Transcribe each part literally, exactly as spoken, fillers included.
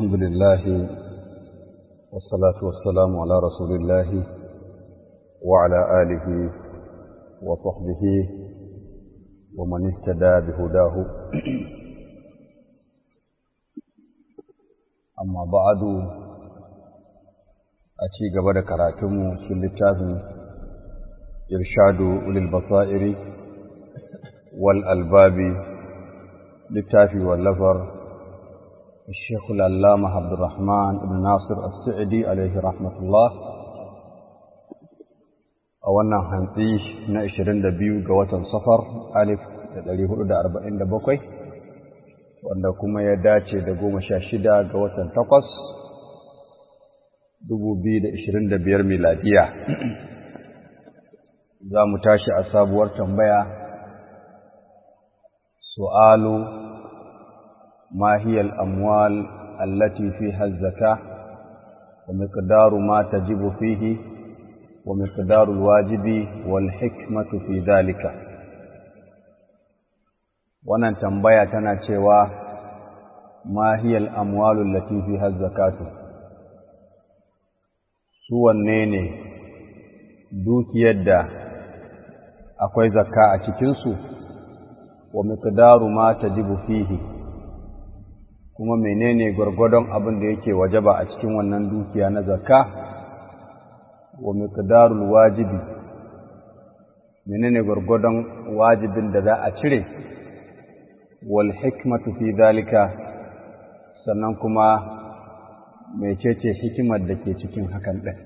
الحمد لله والصلاة والسلام على رسول الله وعلى آله وصحبه ومن اهتدى بهداه أما بعد أتي قبل كراتم سلطان إرشاد أولي البصائر والألباب للتافي واللفر الشيخ العلامة عبد الرحمن بن ناصر السعدي عليه رحمة الله أولنا هنطيش نأشرين دبيو قوة صفر ألف تدريه لدى أربعين دبوكي وأنكم يداتي دقوم شاشدة قوة تقص دبو بيد أشرين دبير ميلادية za mu tashi a sabuwar tambaya su'alu ma hiya al-amwal allati fiha az-zakah wa miqdaru ma tajibu fihi wa miqdaru al-wajibi wal hikmatu fi dhalika. Wannan tambaya tana cewa ma hiya al-amwal allati fiha az-zakatu, su wanne ne dukiyar da akwai zakka a cikinsu, wa miqdaru ma tajibu fihi, kuma menene gwargwadon abin da yake wajaba a cikin wannan dukiya na zakka, wa miqdarul wajibi, menene gwargwadon wajibin da za a cire, wal hikmatu fi dalika, sannan kuma mecece hikimar da ke cikin hakan ɗin.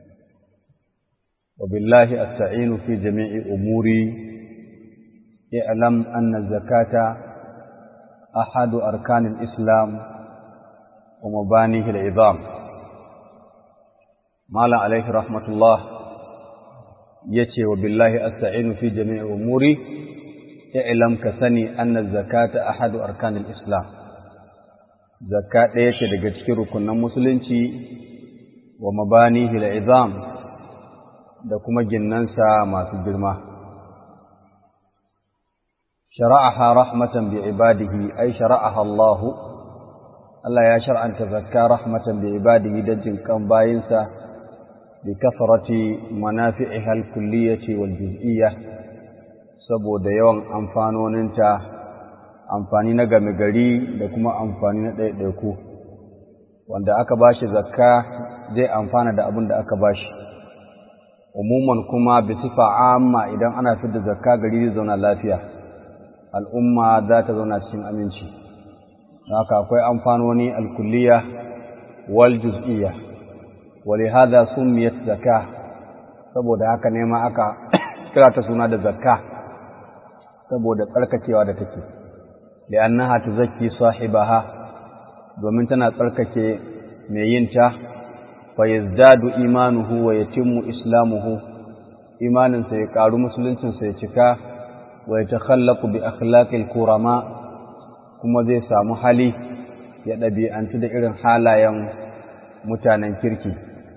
وبالله أستعين في جميع أموري اعلم أن الزكاة أحد أركان الإسلام ومبانيه العظام. مال عليه رحمة الله يتي وبالله أستعين في جميع أموري اعلم كسني أن الزكاة أحد أركان الإسلام. زكاة يتي لقد كنا مسلمين ومبانيه العظام da kuma ginnansa masu girma. Shara'aha rahmatan bi ibadihi, ai shara'aha Allah, Allah ya shar'anta zakka rahmatan bi ibadihi don jinkan bayinsa bi kafarati manafi'iha al-kulliyyati wal juz'iyya, saboda yawan amfanoninta, amfani na game gari da kuma amfani na ɗaiɗaiku. Wanda aka bashi zakka zai amfana da abin da aka bashi. umuman kuma bi sifa amma idan ana fitar zakka gari zai zauna lafiya, al'umma za ta zauna cikin aminci. Haka akwai amfanoni al-kulliya wal juz'iyya, wa li hadha sumiyat zakka, saboda haka ne ma aka kira ta suna da zakka, saboda tsarkakewa da take, li'annaha tuzakki sahibaha, domin tana tsarkake mai yin ta. فيزداد إيمانه ويتم إسلامه، إيمانا سيقار مسلم سيتكا، ويتخلق بأخلاق الكرماء، كما ذي سامحلي يدبي أن تدعر حالا يوم متانا كركي،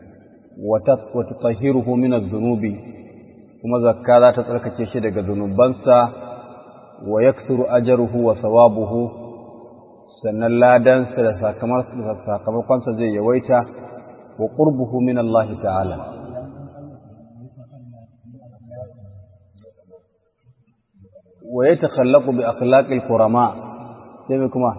وتطهره من الذنوب، كما ذكا لا تترك تشدق ذنوبانسا، ويكثر أجره وثوابه، سنة لا دانس لساكمرقانسا زي يويتا وقربه من الله تعالى. ويتخلق بأخلاق الكرماء، سيبكما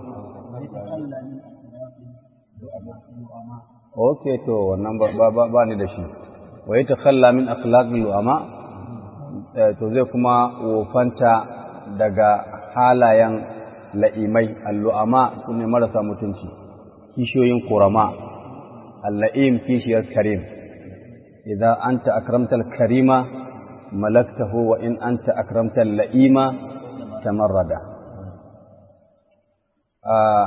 اوكي تو wannan ba ba ba ni da shi. wa yatakhalla min akhlaqil ulama, to zai kuma wofanta daga halayen la'imai. al-lu'ama sune marasa mutunci, kishiyoyin kurama. اللئيم كيشي الكريم، إذا أنت أكرمت الكريم ملكته، وإن أنت أكرمت اللئيم تمرد. آه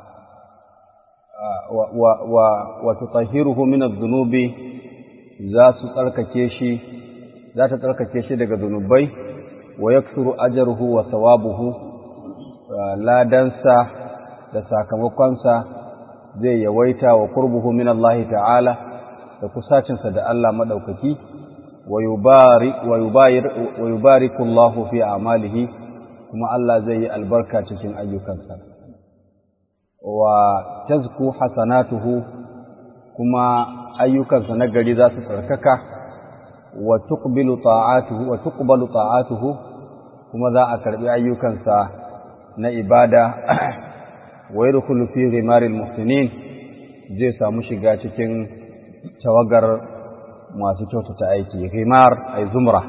آه وتطهيره من الذنوب، ذات تلك كيشي ذات تلك كيشي دغ ذنوبي، ويكثر أجره وثوابه، لا دنسا da sakamakonsa zai yawaita, wa qurbuhu min Allah ta'ala, da kusacinsa da Allah madaukaki, wa yubarik wa yubayir wa yubariku Allah fi a'malihi, kuma Allah zai yi albarka cikin ayyukansa. wa tazku hasanatuhu kuma ayyukansa na gari za su tsarkaka wa tuqbilu ta'atuhu wa tuqbalu ta'atuhu kuma za a karbi ayyukansa na ibada wa yadkhulu fi ghimaril muhsinin zai samu shiga cikin tawagar masu kyautata aiki ghimar ay zumra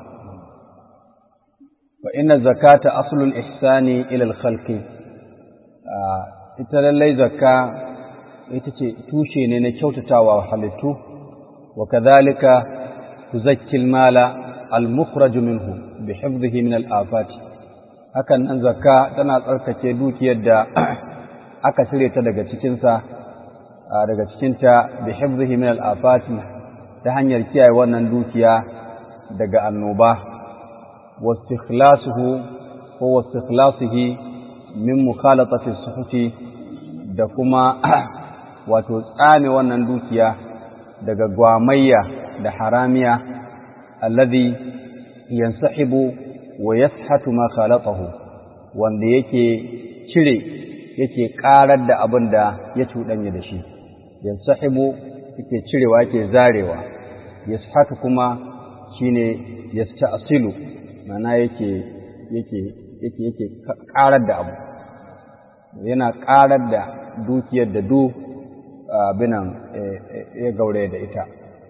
wa inna zakata aslul ihsani ila al-khalqi ita lallai zakka ita ce tushe ne na kyautatawa halittu wa kadhalika tuzakki al-mala al-mukhraj minhu bi hifdhihi min al-afat hakan nan zakka tana tsarkake dukiyar da aka cire ta daga cikin sa daga cikin ta bi hifdhihi min al-afat ta hanyar kiyaye wannan dukiya daga annoba wa istikhlasuhu ko istikhlasihi min mukhalatati suhuti da kuma wato tsame wannan dukiya daga gwamayya da haramiya alladhi yansahibu wa yashatu ma khalaqahu wanda yake cire yake karar da abin da ya cuɗanya da shi yansahibu yake cirewa yake zarewa yashatu kuma shine yasta'silu mana yake yake yake yake karar da abu yana karar da dukiyar da du binan ya gaure da ita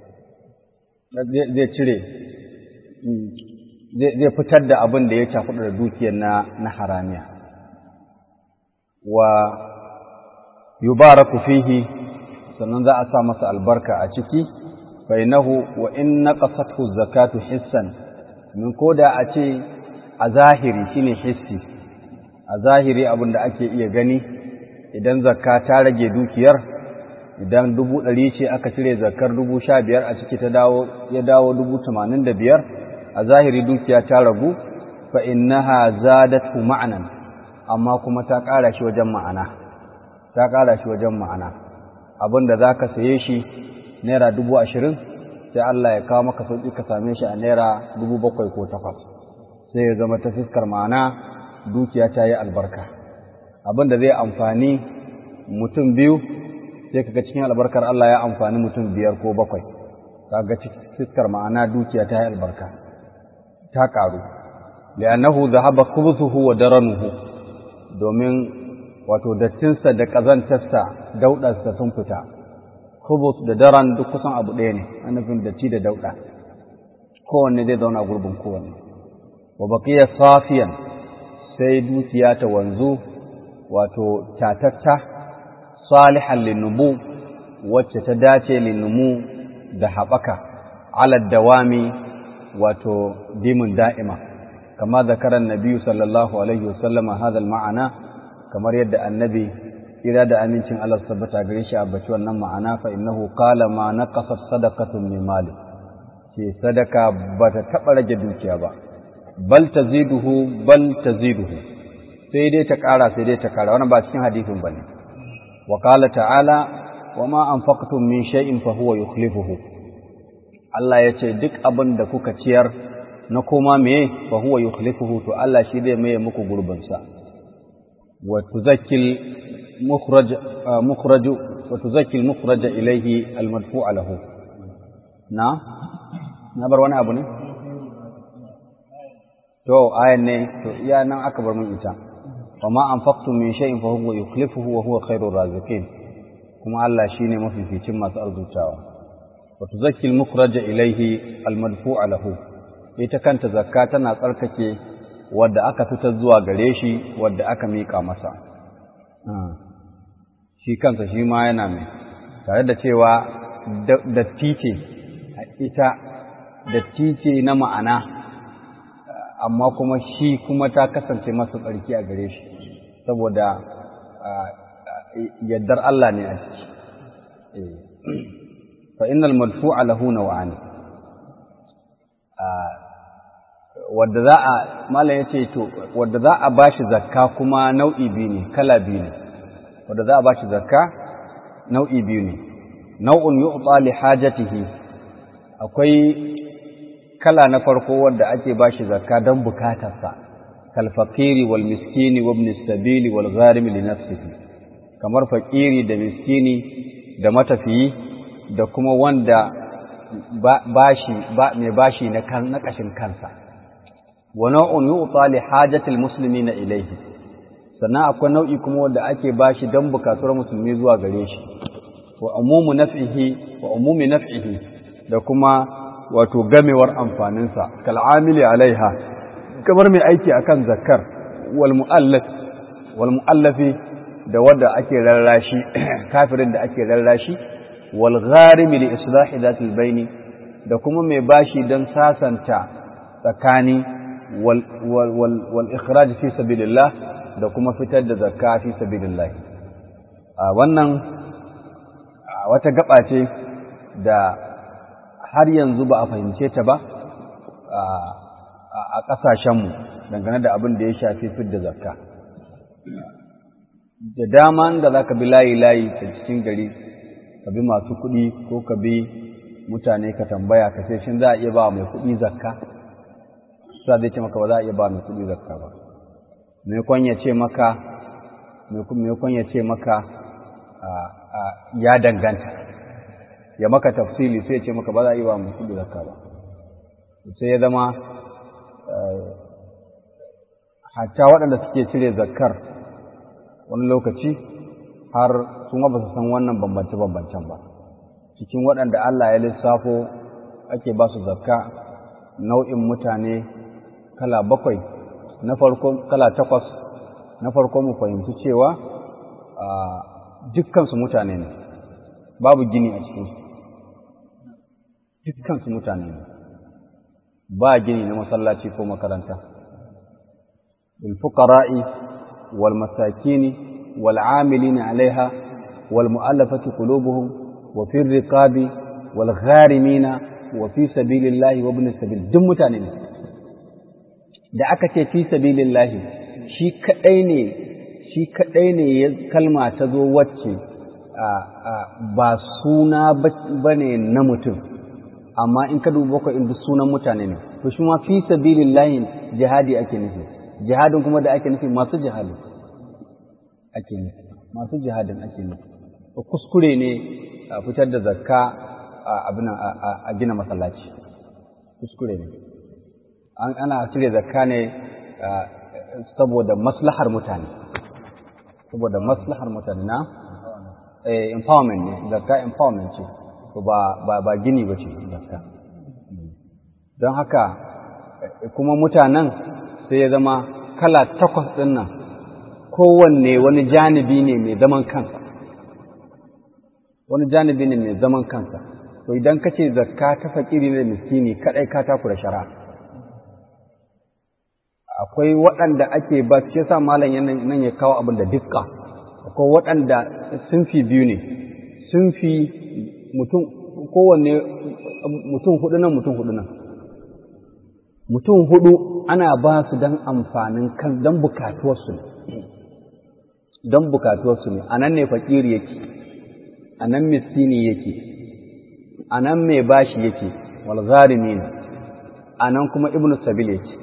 zai cire zai fitar da abin da ya cakuɗa da dukiyar na na haramiya wa yubaraku fihi sannan za a sa masa albarka a ciki fa innahu wa in naqasathu zakatu hissan min koda a ce a zahiri shine hissi a zahiri abin da ake iya gani idan zakka ta rage dukiyar idan dubu ɗari ce aka cire zakkar dubu sha biyar a ciki ta dawo ya dawo dubu tamanin da biyar a zahiri dukiya ta ragu fa innaha zadatu ma'anan amma kuma ta ƙara shi wajen ma'ana ta ƙara shi wajen ma'ana abin da za ka saye shi naira dubu ashirin sai Allah ya kawo maka sauƙi ka same shi a naira dubu bakwai ko takwas sai ya zama ta fiskar ma'ana dukiya ta yi albarka abin da zai amfani mutum biyu sai kaga cikin albarkar Allah ya amfani mutum biyar ko bakwai kaga fiskar ma'ana dukiya ta yi albarka ta karu li'annahu dhahaba khubuthuhu wa daranuhu domin wato dattinsa da kazantarsa daudarsa sun fita khubuth da daran duk kusan abu ɗaya ne annabin datti da dauda kowanne zai zauna gurbin kowanne wa baqiya safiyan sai dukiya ta wanzu wato tatatta salihan linnubu wacce ta dace linnumu da haɓaka ala dawami wato dimin da'ima kama zakaran nabiyu sallallahu alaihi wasallama hadal ma'ana kamar yadda annabi ira da amincin Allah tabbata gare shi a baci wannan ma'ana fa innahu qala ma naqasat sadaqatun min mali ce sadaka bata taba rage dukiya ba bal taziduhu bal taziduhu sai dai ta ƙara sai dai ta ƙara wannan ba cikin hadisin bane wa qala ta'ala wa ma anfaqtum min shay'in fa huwa yukhlifuhu Allah ya ce duk abin da kuka ciyar na koma meye fa huwa yukhlifuhu to Allah shi zai maye muku gurbin sa wa tuzakkil mukhraj mukhraj wa tuzakkil mukhraj ilayhi al-madfu'a lahu na na bar wani abu ne to ayan ne to iya nan aka bar mun ita wa ma anfaqtum min shay'in fa huwa yukhlifuhu wa huwa khairur raziqin kuma Allah shine mafificin masu arzutawa wa tuzakkil mukhraja ilayhi almadfu'a lahu ita kanta zakka tana tsarkake wanda aka fitar zuwa gare shi wanda aka mika masa shi kansa shi ma yana mai tare da cewa datti ce ita datti ce na ma'ana amma kuma shi kuma ta kasance masa tsarki a gare shi saboda yaddar Allah ne a ciki fa innal madfu'a lahu naw'an wadda za a mallan yace to wadda za a bashi zakka kuma nau'i biyu ne kala biyu ne wadda za a bashi zakka nau'i biyu ne nau'un yu'ta li hajatihi akwai kala na farko wanda ake bashi zakka don bukatarsa kal faqiri wal miskini wa ibn as-sabili wal gharim li nafsihi kamar fakiri da miskini da matafiyi da kuma wanda bashi ba mai bashi na kan na kashin kansa wa nau'un yu'ta li hajati almuslimina ilayhi sannan akwai nau'i kuma wanda ake bashi dan bukatuwar musulmi zuwa gare shi wa umumu naf'ihi wa umumi naf'ihi da kuma wato gamewar amfaninsa kal amili alaiha kamar mai aiki akan zakkar wal muallaf wal muallafi da wanda ake rarrashi kafirin da ake rarrashi wal gharimi li islahi dhatil baini da kuma mai bashi dan sasanta tsakani wal wal wal ikhraj fi sabilillah da kuma fitar da zakka fi sabilillah a wannan wata gaba ce da har yanzu ba a fahimce ta ba a ƙasashenmu dangane da abin da ya shafi fidda zakka da dama da za ka bi layi-layi ta cikin gari ka bi masu kuɗi ko ka bi mutane ka tambaya ka sai shin za a iya ba mai kuɗi zakka sa zai ce maka ba za a iya ba mai kuɗi zakka ba mai ya ce maka mai ya ce maka ya danganta ya maka tafsili sai ya ce maka ba za a iya ba mai kuɗi zakka ba sai ya zama hatta waɗanda suke cire zakkar wani lokaci har sun ba su san wannan bambance-bambancen ba cikin waɗanda Allah ya lissafo ake ba su zakka nau'in mutane kala bakwai na farko kala takwas na farko mu fahimci cewa dukkansu mutane ne babu gini a cikinsu dukkansu mutane ne ba gini na masallaci ko makaranta ilfuqara'i wal masakini wal amilina alaiha wal mu'allafati qulubuhum wa fi riqabi wal gharimina wa fi sabilillahi wa ibn sabil duk mutane ne da aka ce fi sabilillahi shi kadai ne shi kadai ne kalma ta zo wacce ba suna bane na mutum amma in ka duba ko in duk sunan mutane ne to shi ma fi sabilillahi jihadi ake nufi jihadin kuma da ake nufi masu jihadin ake nufi masu jihadin ake nufi to kuskure ne a fitar da zakka abin a gina masallaci kuskure ne ana cire zakka ne saboda maslahar mutane saboda maslahar mutane na empowerment ne zakka empowerment ce to ba ba gini ba ce zakka don haka kuma mutanen sai ya zama kala takwas ɗin nan kowanne wani janibi ne mai zaman kansa wani janibi ne mai zaman kansa to idan ka ce zakka ta fakiri ne miskini kaɗai ka takura shari'a akwai waɗanda ake ba shi yasa malam nan ya kawo abin da dukka akwai waɗanda sun fi biyu ne sun fi mutum kowanne mutum hudu nan mutum hudu nan mutum hudu ana ba su don amfanin kan don bukatuwarsu ne don bukatuwarsu ne a nan ne fakiri yake a nan miskini yake a nan mai bashi yake wal gharimi ne a nan kuma ibnu sabil yake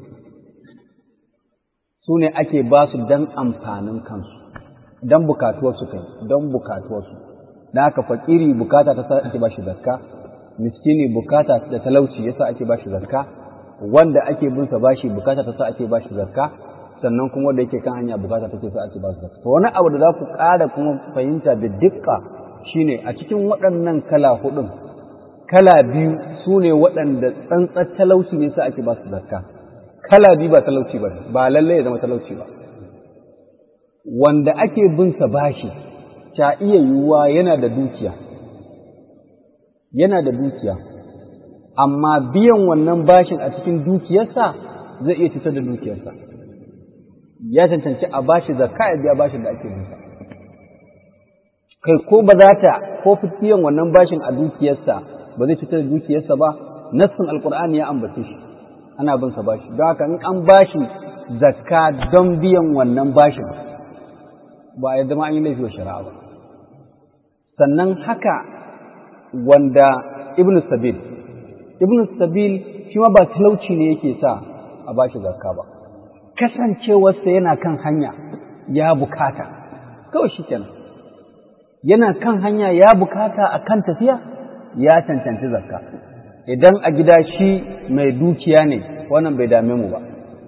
su ne ake ba su don amfanin kansu don bukatuwarsu kai don bukatuwarsu da haka fakiri bukata ta sa ake ba shi zakka miskini bukata da talauci yasa ake ba shi zakka wanda ake bin sa bashi bukata ta sa ake ba shi zakka sannan kuma wanda yake kan hanya bukata take sa ake ba shi zakka to wani abu da za ku ƙara kuma fahimta da dukka shine a cikin waɗannan kala hudun kala biyu su ne waɗanda tsantsar talauci ne sa ake ba su zakka kala biyu ba talauci ba ba lallai ya zama talauci ba wanda ake bin sa bashi ta iya yiwuwa yana da dukiya yana da dukiya amma biyan wannan bashin a cikin dukiyarsa zai iya cutar da dukiyarsa ya cancanci a bashi zakka ya biya bashin da ake binsa kai ko ba za ta ko biyan wannan bashin a dukiyarsa ba zai cutar da dukiyarsa ba nassin alqur'ani ya ambace shi ana bin sa bashi don haka in an bashi zakka don biyan wannan bashin ba ya zama an yi laifi wa shari'a ba sannan haka wanda ibnu sabil ibnu sabil shi ma ba talauci ne yake sa a bashi zakka ba kasancewarsa yana kan hanya ya bukata kawai shi kenan. Yana kan hanya ya bukata a kan tafiya ya cancanci zakka. Idan a gida shi mai dukiya ne wannan bai dame mu ba.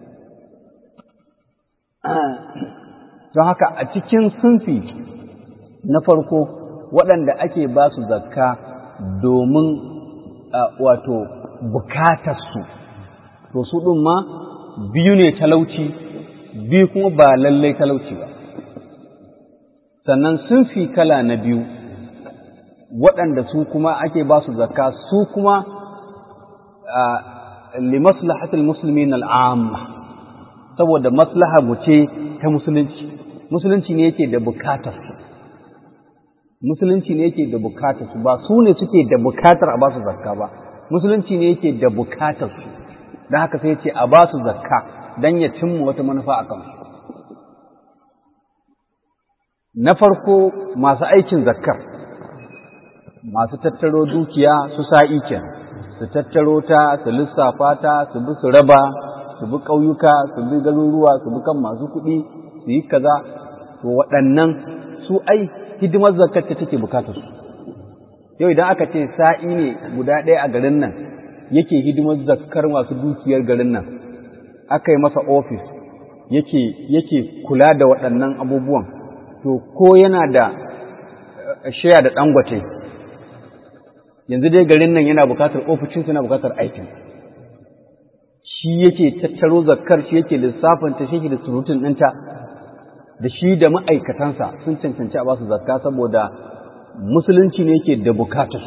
Don haka a cikin sunfi na farko waɗanda ake ba su zakka domin wato bukatarsu, to su ɗin ma biyu ne talauci, biyu kuma ba lallai talauci ba. Sannan sunfi kala na biyu waɗanda su kuma ake ba su zakka su kuma li maslahatul muslimin al'amma, saboda maslaha mu ce ta musulunci. Musulunci ne yake da bukatar su, musulunci ne yake da bukatar su, ba su ne suke da bukatar a ba su zakka ba, musulunci ne yake da bukatar su, don haka sai ce a ba su zakka don ya cimma wata manufa a kansu. Na farko masu aikin zakkar, masu tattaro dukiya su sa'i kenan, su tattaro ta, su lissafa ta, su bi su raba, su bi ƙauyuka, su bi garuruwa, su bi kan masu kuɗi, su yi kaza, to waɗannan su ai hidimar zakkar ta take bukatar su. Yau idan aka ce sa'i ne guda ɗaya a garin nan yake hidimar zakkar masu dukiyar garin nan, aka yi masa ofis yake yake kula da waɗannan abubuwan, to ko yana da shaya da Dangote, yanzu dai garin nan yana bukatar ofishinsa, yana bukatar aikin. Shi yake tattaro zakkar, shi yake lissafinta, shi yake da surutun ɗinta, da shi da ma'aikatansa sun cancanci a basu zakka saboda musulunci ne yake da bukatar.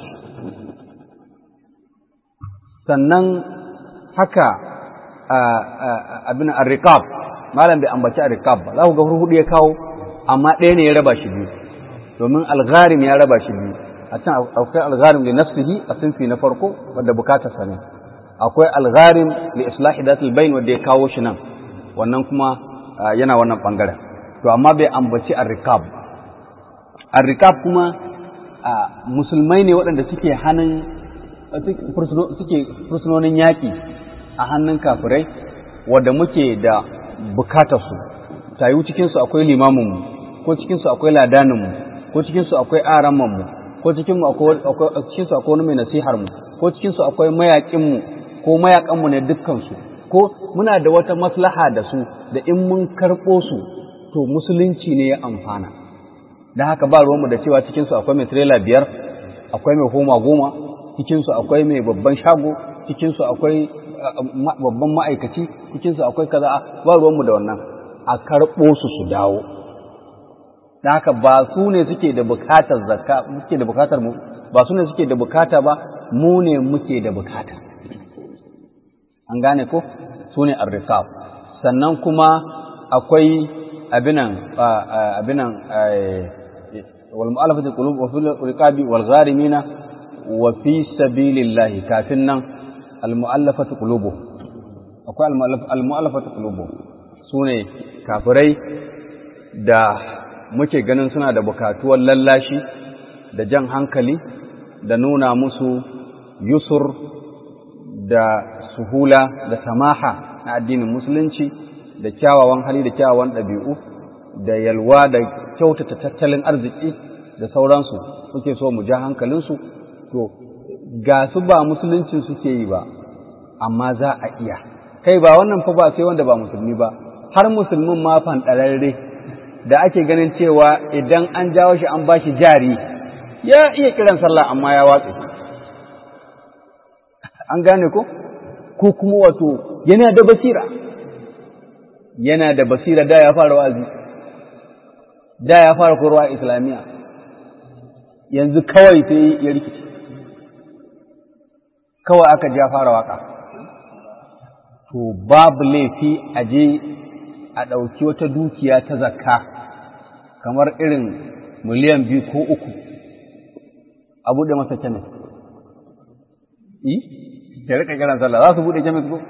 Sannan haka abin ar-riqab, malam bai ambaci ar-riqab ba, za ku ga hudu ya kawo, amma ɗaya ne ya raba shi biyu, domin al-gharim ya raba shi biyu. A can akwai al-gharim li nafsihi a sinfi na farko wanda bukatar sa ne, akwai al-gharim li islahi datil bayn wanda ya kawo shi nan, wannan kuma yana wannan bangaren. To amma bai ambaci ar-riqab. Ar-riqab kuma musulmai ne waɗanda suke hannun suke fursunonin yaƙi a hannun kafirai wanda muke da bukatar su. Tayu cikin su akwai limamin mu, ko cikin su akwai ladanin mu, ko cikin su akwai aramman mu, ko cikin mu akwai cikin su akwai wani mai nasihar mu, ko cikin su akwai mayaƙin mu ko mayaƙan mu ne dukkan su, ko muna da wata maslaha da su da in mun karɓo su to musulunci ne ya amfana. Da haka ba ruwanmu da cewa cikin su akwai mai tirela biyar, akwai mai homa goma, cikin su akwai mai babban shago, cikin su akwai babban ma'aikaci, cikin su akwai kaza, ba ruwanmu da wannan. A karɓo su su dawo. Da haka ba su ne suke da bukatar zakka, suke da bukatar mu, ba su ne suke da bukata ba, mu ne muke da bukata. An gane ko? Su ne ar-riqab. Sannan kuma akwai abinan abinan wal mu'allafati qulub wa fil riqabi wal gharimina wa fi sabilillah, kafin nan al mu'allafati qulubuhum, akwai al mu'allafati qulubuhum, sune kafirai da muke ganin suna da bukatuwar lallashi da jan hankali da nuna musu yusur da suhula da samaha na addinin musulunci, da kyawawan hali da kyawawan ɗabi'u, da yalwa da kyautata tattalin arziki da sauransu, suke so mu ja hankalinsu. To ga su ba musulunci suke yi ba, amma za a iya. Kai ba wannan fa ba sai wanda ba musulmi ba, har musulmin ma fanɗararre da ake ganin cewa idan an jawo shi an bashi jari ya iya kiran sallah amma ya watse. An gane ko? Ko kuma wato yana da basira, yana da basira da ya fara wa'azi, da ya fara koyarwa islamiyya, yanzu kawai sai ya rikice, kawai aka ji ya fara waka. To babu laifi a je a ɗauki wata dukiya ta zakka kamar irin miliyan biyu ko uku a buɗe masa kemis. I? Ya rika kiran sallah, za su buɗe kemis ko?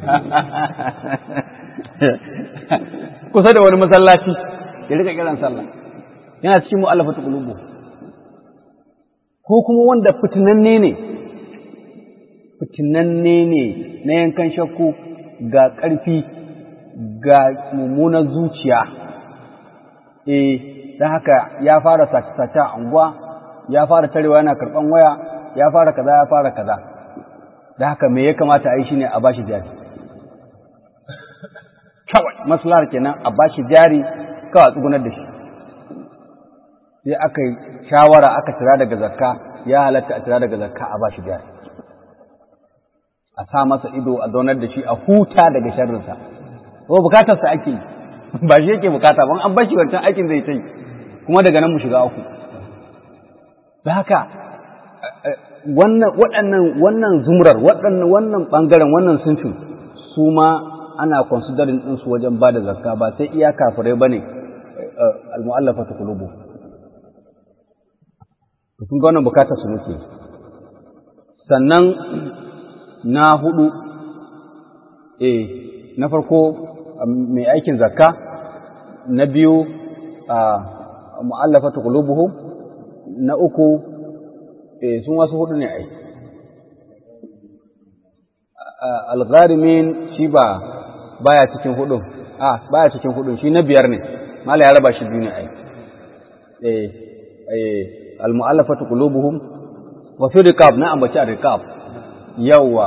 Kusa da wani masallaci ya rika kiran sallah, yana cikin mu'allafatu qulubu. Ko kuma wanda fitinanne ne, fitinanne ne na yankan shakku, ga ƙarfi, ga mummunar zuciya, eh don haka ya fara sace-sace a unguwa, ya fara tarewa yana karɓan waya, ya fara kaza ya fara kaza. Da haka me ya kamata a yi shi ne a bashi jari. Kawai maslahar kenan a bashi jari kawai a tsugunar da shi. Sai aka yi shawara aka tira daga zakka, ya halatta a tira daga zakka a bashi jari. A sa masa ido a zaunar da shi a huta daga sharrinsa. Ko bukatarsa ake yi, ba shi yake bukata ba, an bashi wancan aikin zai ta yi, kuma daga nan mu shiga uku. Da haka wannan waɗannan wannan zumrar waɗannan wannan ɓangaren wannan sunfin su ma ana considering ɗinsu wajen ba da zakka ba sai iya kafirai ba ne al-mu'allafatu qulubu. Kun ga wannan bukatar su muke. Sannan na hudu eh na farko mai aikin zakka, na biyu mu'allafatu qulubuhum, na uku eh sun wasu hudu ne ai. Al-gharimin shi ba baya cikin hudun, ah baya cikin hudun, shi na biyar ne, mala ya raba shi biyu ne ai. Eh eh al-mu'allafatu qulubuhum wa fi riqab, na ambaci a riqab yawa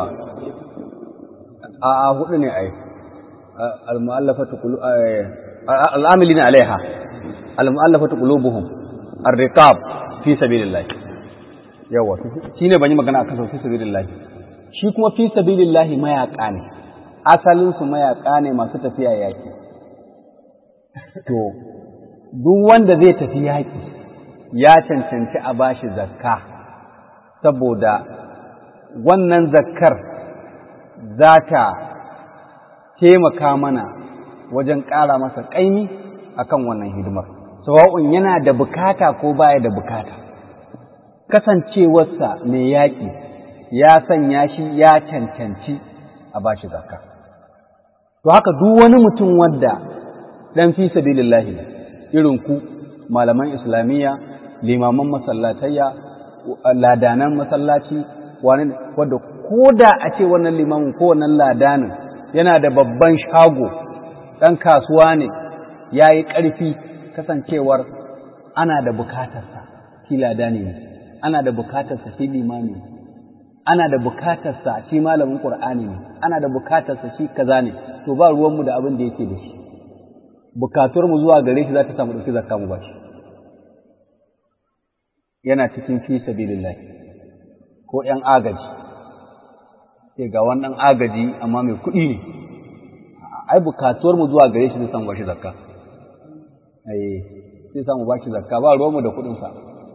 a a hudu ne ai. al-mu'allafatu qulub al-amilina alaiha, al-mu'allafatu qulubuhum, ar-riqab fi sabilillah. Yawa shine ban yi magana akan fi sabilillah. Shi kuma fi sabilillah mayaka ne, asalin su mayaka ne masu tafiya yaki. To duk wanda zai tafi yaki ya cancanci a bashi zakka, saboda wannan zakkar za ta taimaka mana wajen ƙara masa ƙaimi akan wannan hidimar, sawa'un yana da bukata ko baya da bukata. Kasancewarsa mai yaƙi ya sanya shi ya cancanci a bashi zakka. To haka duk wani mutum wanda ɗan fi sabilillahi ne, irin ku malaman islamiyya, limaman masallatayya, ladanan masallaci, wani wadda ko da a ce wannan limamin ko wannan ladanin yana da babban shago, ɗan kasuwa ne, ya yi ƙarfi, kasancewar ana da bukatarsa shi ladani ne, ana da bukatarsa shi limami, ana da bukatarsa shi malamin ƙur'ani ne, ana da bukatarsa shi kaza ne, to ba ruwanmu da abin da yake da shi. Bukatuwarmu zuwa gare shi za ta samu ɗauki zakka mu ba shi. Yana cikin fi sabilillah ko ‘yan agaji, sai ga wannan agaji amma mai kuɗi ne, ai bukatuwarmu zuwa gare shi zai samu ba shi zakka. Ai, sai samu ba shi zakka, ba ruwanmu da kuɗinsa.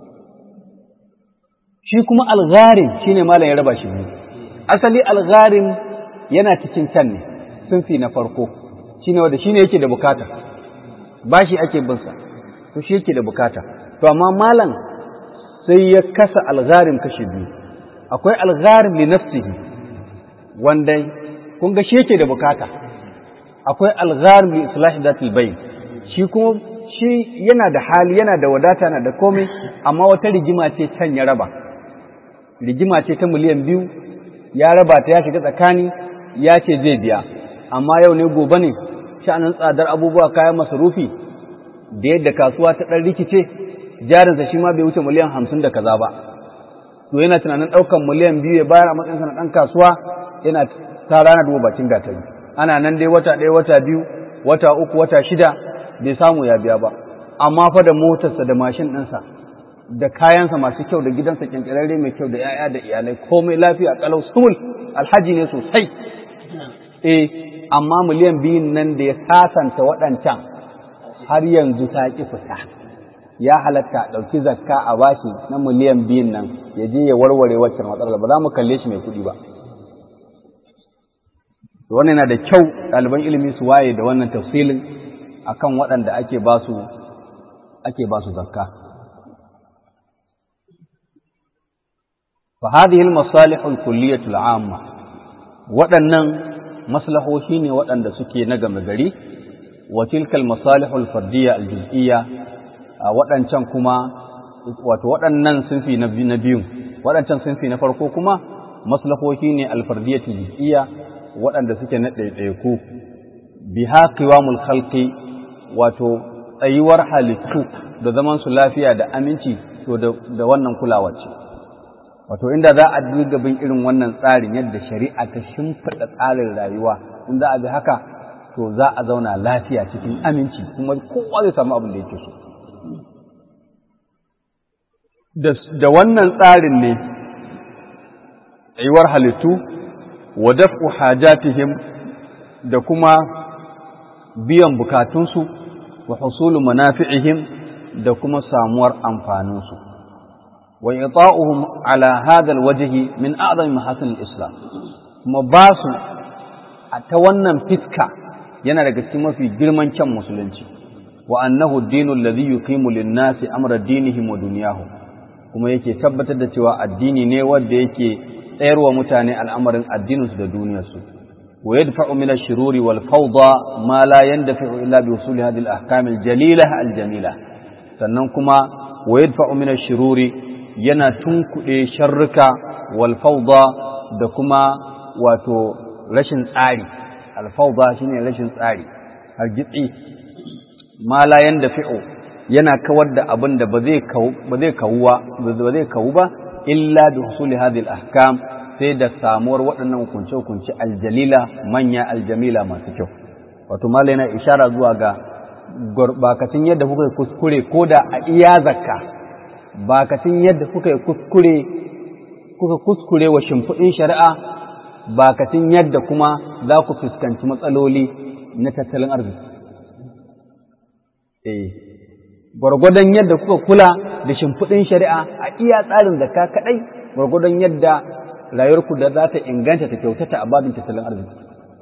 Shi kuma algharin shi ne malam ya raba shi biyu. Asali algharin yana cikin can ne, sunfi na farko, shi ne wanda shi ne yake da bukata, ba shi ake binsa, to shi yake da bukata. To amma malam sai ya kasa algharin kashi biyu. Akwai algharin li nafsihi, wanda kun ga shi yake da bukata. Akwai algharin li islahi dhatil bayn, shi kuma shi yana da hali, yana da wadata, yana da komai, amma wata rigima ce can ya raba. Rigima ce ta miliyan biyu, ya raba ta, ya shiga tsakani, ya ce zai biya, amma yau ne gobe ne sha'anin tsadar abubuwa kayan masarufi da yadda kasuwa ta ɗan rikice, jarinsa shi ma bai wuce miliyan hamsin da kaza ba. To yana tunanin ɗaukan miliyan biyu ya bayar a matsayinsa na ɗan kasuwa, yana ta rana duba bakin gatari. Ana nan dai wata ɗaya, wata biyu, wata uku, wata shida bai samu ya biya ba, amma fa da motarsa da mashin ɗinsa da kayansa masu kyau da gidansa kyankyararre mai kyau da ‘ya'ya da iyalai komai lafiya kalau sumul, alhaji ne sosai. Eh, amma miliyan biyun nan da ya sasanta waɗancan har yanzu ta ƙi fita. Ya halatta ɗauki zakka a bashi na miliyan biyun nan ya je ya warware waccan matsalar, ba za mu kalle shi mai kuɗi ba. Wannan yana da kyau ɗaliban ilimi su waye da wannan tafsilin akan waɗanda ake ba su ake ba su zakka. فهذه المصالح الكلية العامة waɗannan maslahohi ne waɗanda suke na game gari, wa tilkal masalihul fardiyya aljuz'iyya, waɗancan kuma wato waɗannan sunfi na biyu, waɗancan sunfi na farko kuma maslahohi ne alfardiyyatul juz'iyya waɗanda suke na ɗaiɗaiku, biha qiwamul khalqi, wato tsayuwar halittu da zaman su lafiya da aminci to da wannan kulawar ce. Wato inda za a dinga bin irin wannan tsarin yadda shari'a ta shimfiɗa tsarin rayuwa, in za a bi haka to za a zauna lafiya cikin aminci kuma kowa zai samu abin da yake so. Da wannan tsarin ne tsayuwar halittu wa daf'u hajatihim da kuma biyan bukatunsu wa husulu manafi'ihim da kuma samuwar amfaninsu wa ita'uhum ala hadha alwajhi min a'zami mahasin alislam, kuma ba su a ta wannan fiska yana daga cikin mafi girman kyan musulunci. Wa annahu ad-dinu alladhi yuqimu lin-nasi amra dinihim wa dunyahum, kuma yake tabbatar da cewa addini ne wanda yake tsayarwa mutane al'amarin addininsu da duniyarsu. Wa yadfa'u min ash-shururi wal fawda ma la yandafi'u illa bi wusuli hadhihi al-ahkam al-jalila al-jamila. Sannan kuma wa yadfa'u min ash-shururi yana tunkuɗe sharruka wal fawda da kuma wato rashin tsari. Al-fawda shine rashin tsari, hargitsi. Ma la yandafi'u yana kawar da abin da ba zai kawu ba zai kawu ba ba zai kawu ba illa bi husuli hadhihi al-ahkam, sai da samuwar waɗannan hukunce hukunce aljalila manya aljamila masu kyau. Wato malai yana ishara zuwa ga bakatun yadda kuka yi kuskure ko da a iya zakka, bakatun yadda kuka yi kuskure kuka kuskure wa shimfiɗin shari'a, bakatun yadda kuma za ku fuskanci matsaloli na tattalin arziki. Eh gwargwadon yadda kuka kula da shimfiɗin shari'a a iya tsarin zakka kaɗai, gwargwadon yadda rayuwarku da za ta inganta ta kyautata a babin tattalin arziki.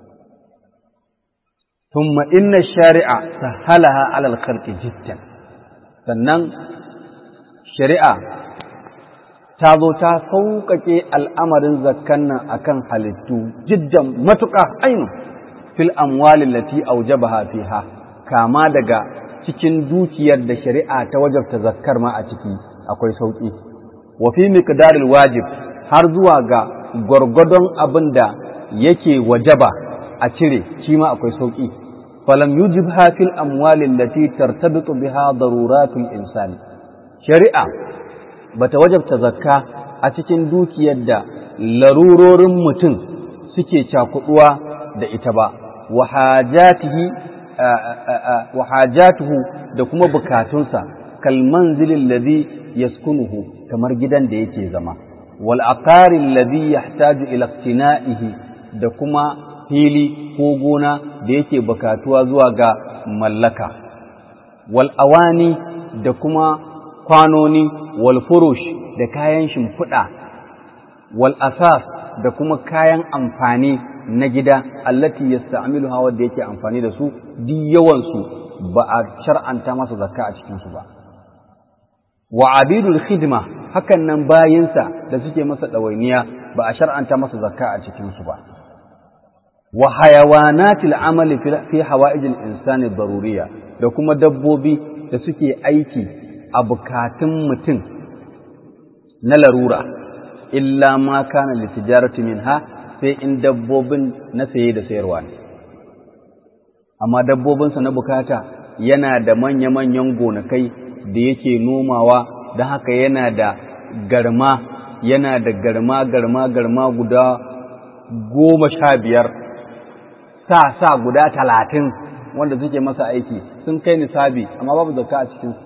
Thumma inna shari'a sahalaha alal khalqi jiddan, sannan shari'a ta zo ta sauƙaƙe al'amarin zakkan nan akan halittu jiddan matuƙa ainu fil amwalin lati aujabaha fiha, kama daga cikin dukiyar da shari'a ta wajabta zakkar ma a ciki akwai sauƙi. Wa fi miqdaril wajib, har zuwa ga gwargwadon abin da yake wajaba a cire shi ma akwai sauƙi. Falam yujibha fil amwalin lati tartabitu biha daruratul insani, shari'a bata wajabta zakka a cikin dukiyar da larurorin mutum suke cakuduwa da ita ba, wa hajatihi wa hajatuhu da kuma bukatunsa, kal manzilil ladhi yaskunuhu, kamar gidan da yake zama, wal aqari alladhi yahtaju ila iqtina'ihi, da kuma fili ko gona da yake bukatuwa zuwa ga mallaka, wal awani da kuma kwanoni, wal furush da kayan shimfiɗa, wal asas da kuma kayan amfani na gida allati yasta'miluha, wanda yake amfani da su, duk yawan su ba a shar'anta masa zakka a cikin su ba. Wa abidul khidma, hakan nan bayinsa da suke masa dawainiya ba a shar'anta masa zakka a cikin su ba. Wa hayawanatil amali fi hawaijil insani daruriya, da kuma dabbobi da suke aiki a bukatun mutum na larura, illa ma kana litijarati minha, sai in dabbobin na saye da sayarwa ne. Amma dabbobinsa na bukata yana da manya-manyan gonakai da yake nomawa, don haka yana da garma, yana da garma garma garma guda goma sha biyar, sa sa guda talatin wanda suke masa aiki, sun kai nisabi amma babu zakka a cikinsu.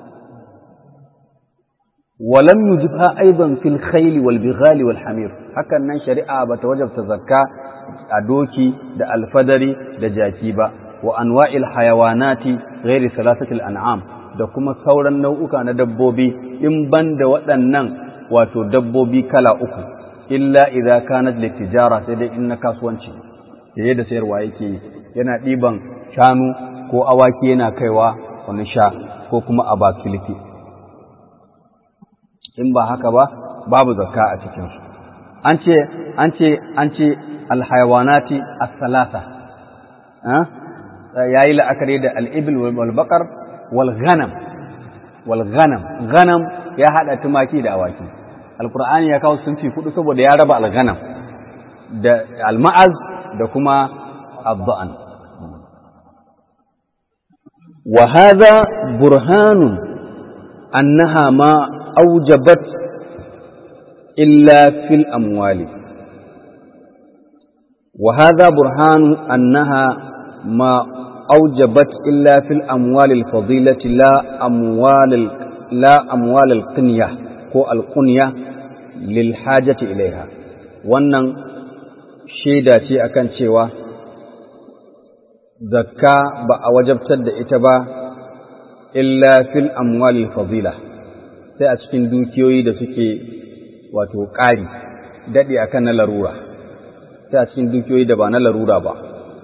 Walam yujibha aidan fil khayl wal bighal wal hamir, hakan nan shari'a bata wajabta zakka a doki da alfadari da jaki ba. Wa anwa'il hayawanati ghairi thalathati al an'am, da kuma sauran nau'uka na dabbobi in banda waɗannan wato dabbobi kala uku, illa idza kanat litijara, sai dai in na kasuwanci yayin da sayarwa yake, yana ɗiban shanu ko awaki yana kaiwa wani sha ko kuma a bakiliti. In ba haka ba babu zakka a cikin su. An ce an ce an ce alhayawanati as-salasa, ah yayi la'akari da al-ibl wal baqar wal ghanam wal ghanam ghanam ya hada tumaki da awaki. Alqur'ani ya kawo sun fi hudu saboda ya raba al-ghanam da al-ma'az da kuma ad-da'an. Wa hadha burhanun annaha ma aujabat illa fil amwali wa hadha burhanu annaha ma aujabat illa fil amwali al-fadilati la amwal la amwal al-qinya ko al-qunya lil hajati ilaiha. Wannan shaida ce akan cewa zakka ba a wajabtar da ita ba illa fil amwalil fadila, sai a cikin dukiyoyi da suke wato ƙari daɗi akan na larura, sai a cikin dukiyoyi da ba na larura ba,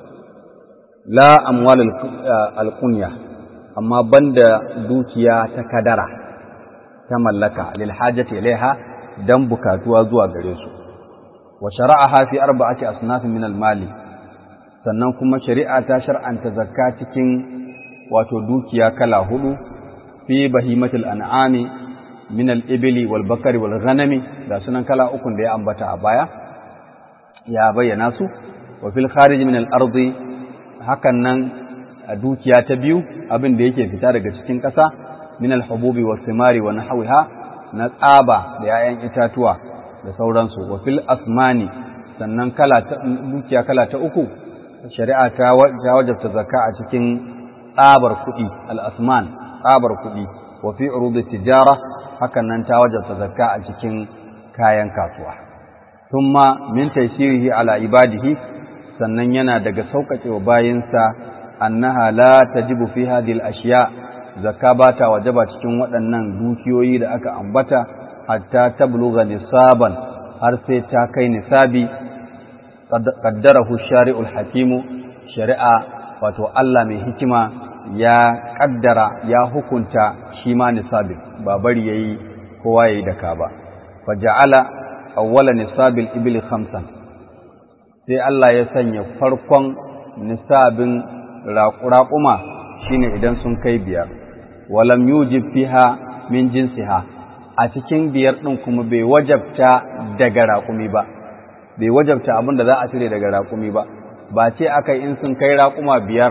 la amwalil alqunya, amma banda dukiya ta kadara ta mallaka lil hajati ilaiha dan bukatuwa zuwa gare su. Wa shara'aha fi arba'ati asnafin min al-mali, sannan kuma shari'a ta shar'anta zakka cikin wato dukiya kala hudu, fi bahimatul an'ami min al-ibli wal bakari wal ghanami, da sunan kala ukun da ya ambata a baya ya bayyana su. Wa fil kharij min al-ardi, hakan nan a dukiya ta biyu abin da yake fita daga cikin ƙasa, min al-hububi was thimari wa nahwiha, na tsaba da 'ya'yan itatuwa da sauransu. Wa fil asmani, sannan kala ta dukiya kala ta uku shari'a ta wajabta zakka a cikin tsabar kuɗi, al-asman, tsabar kuɗi. Wa fi urudi tijara, hakan nan ta wajabta zakka a cikin kayan kasuwa. Thumma min taysirihi ala ibadihi, sannan yana daga sauƙaƙewa bayinsa annaha la tajibu fi hadhihi al-ashya, zakka ba ta wajaba cikin waɗannan dukiyoyi da aka ambata hatta tablugha nisaban, har sai ta kai nisabi qaddarahu shari'ul hakimu, shari'a wato Allah mai hikima ya kaddara ya hukunta shi ma nisabin, ba bari yayi kowa yayi daka ba. Fa ja'ala awwala nisabil ibli khamsan, sai Allah ya sanya farkon nisabin raƙuma shine idan sun kai biyar. Walam yujib fiha min jinsiha, a cikin biyar ɗin kuma bai wajabta daga raƙumi ba, bai wajabta abin da za a cire daga raƙumi ba. Ba ce aka in sun kai raƙuma biyar,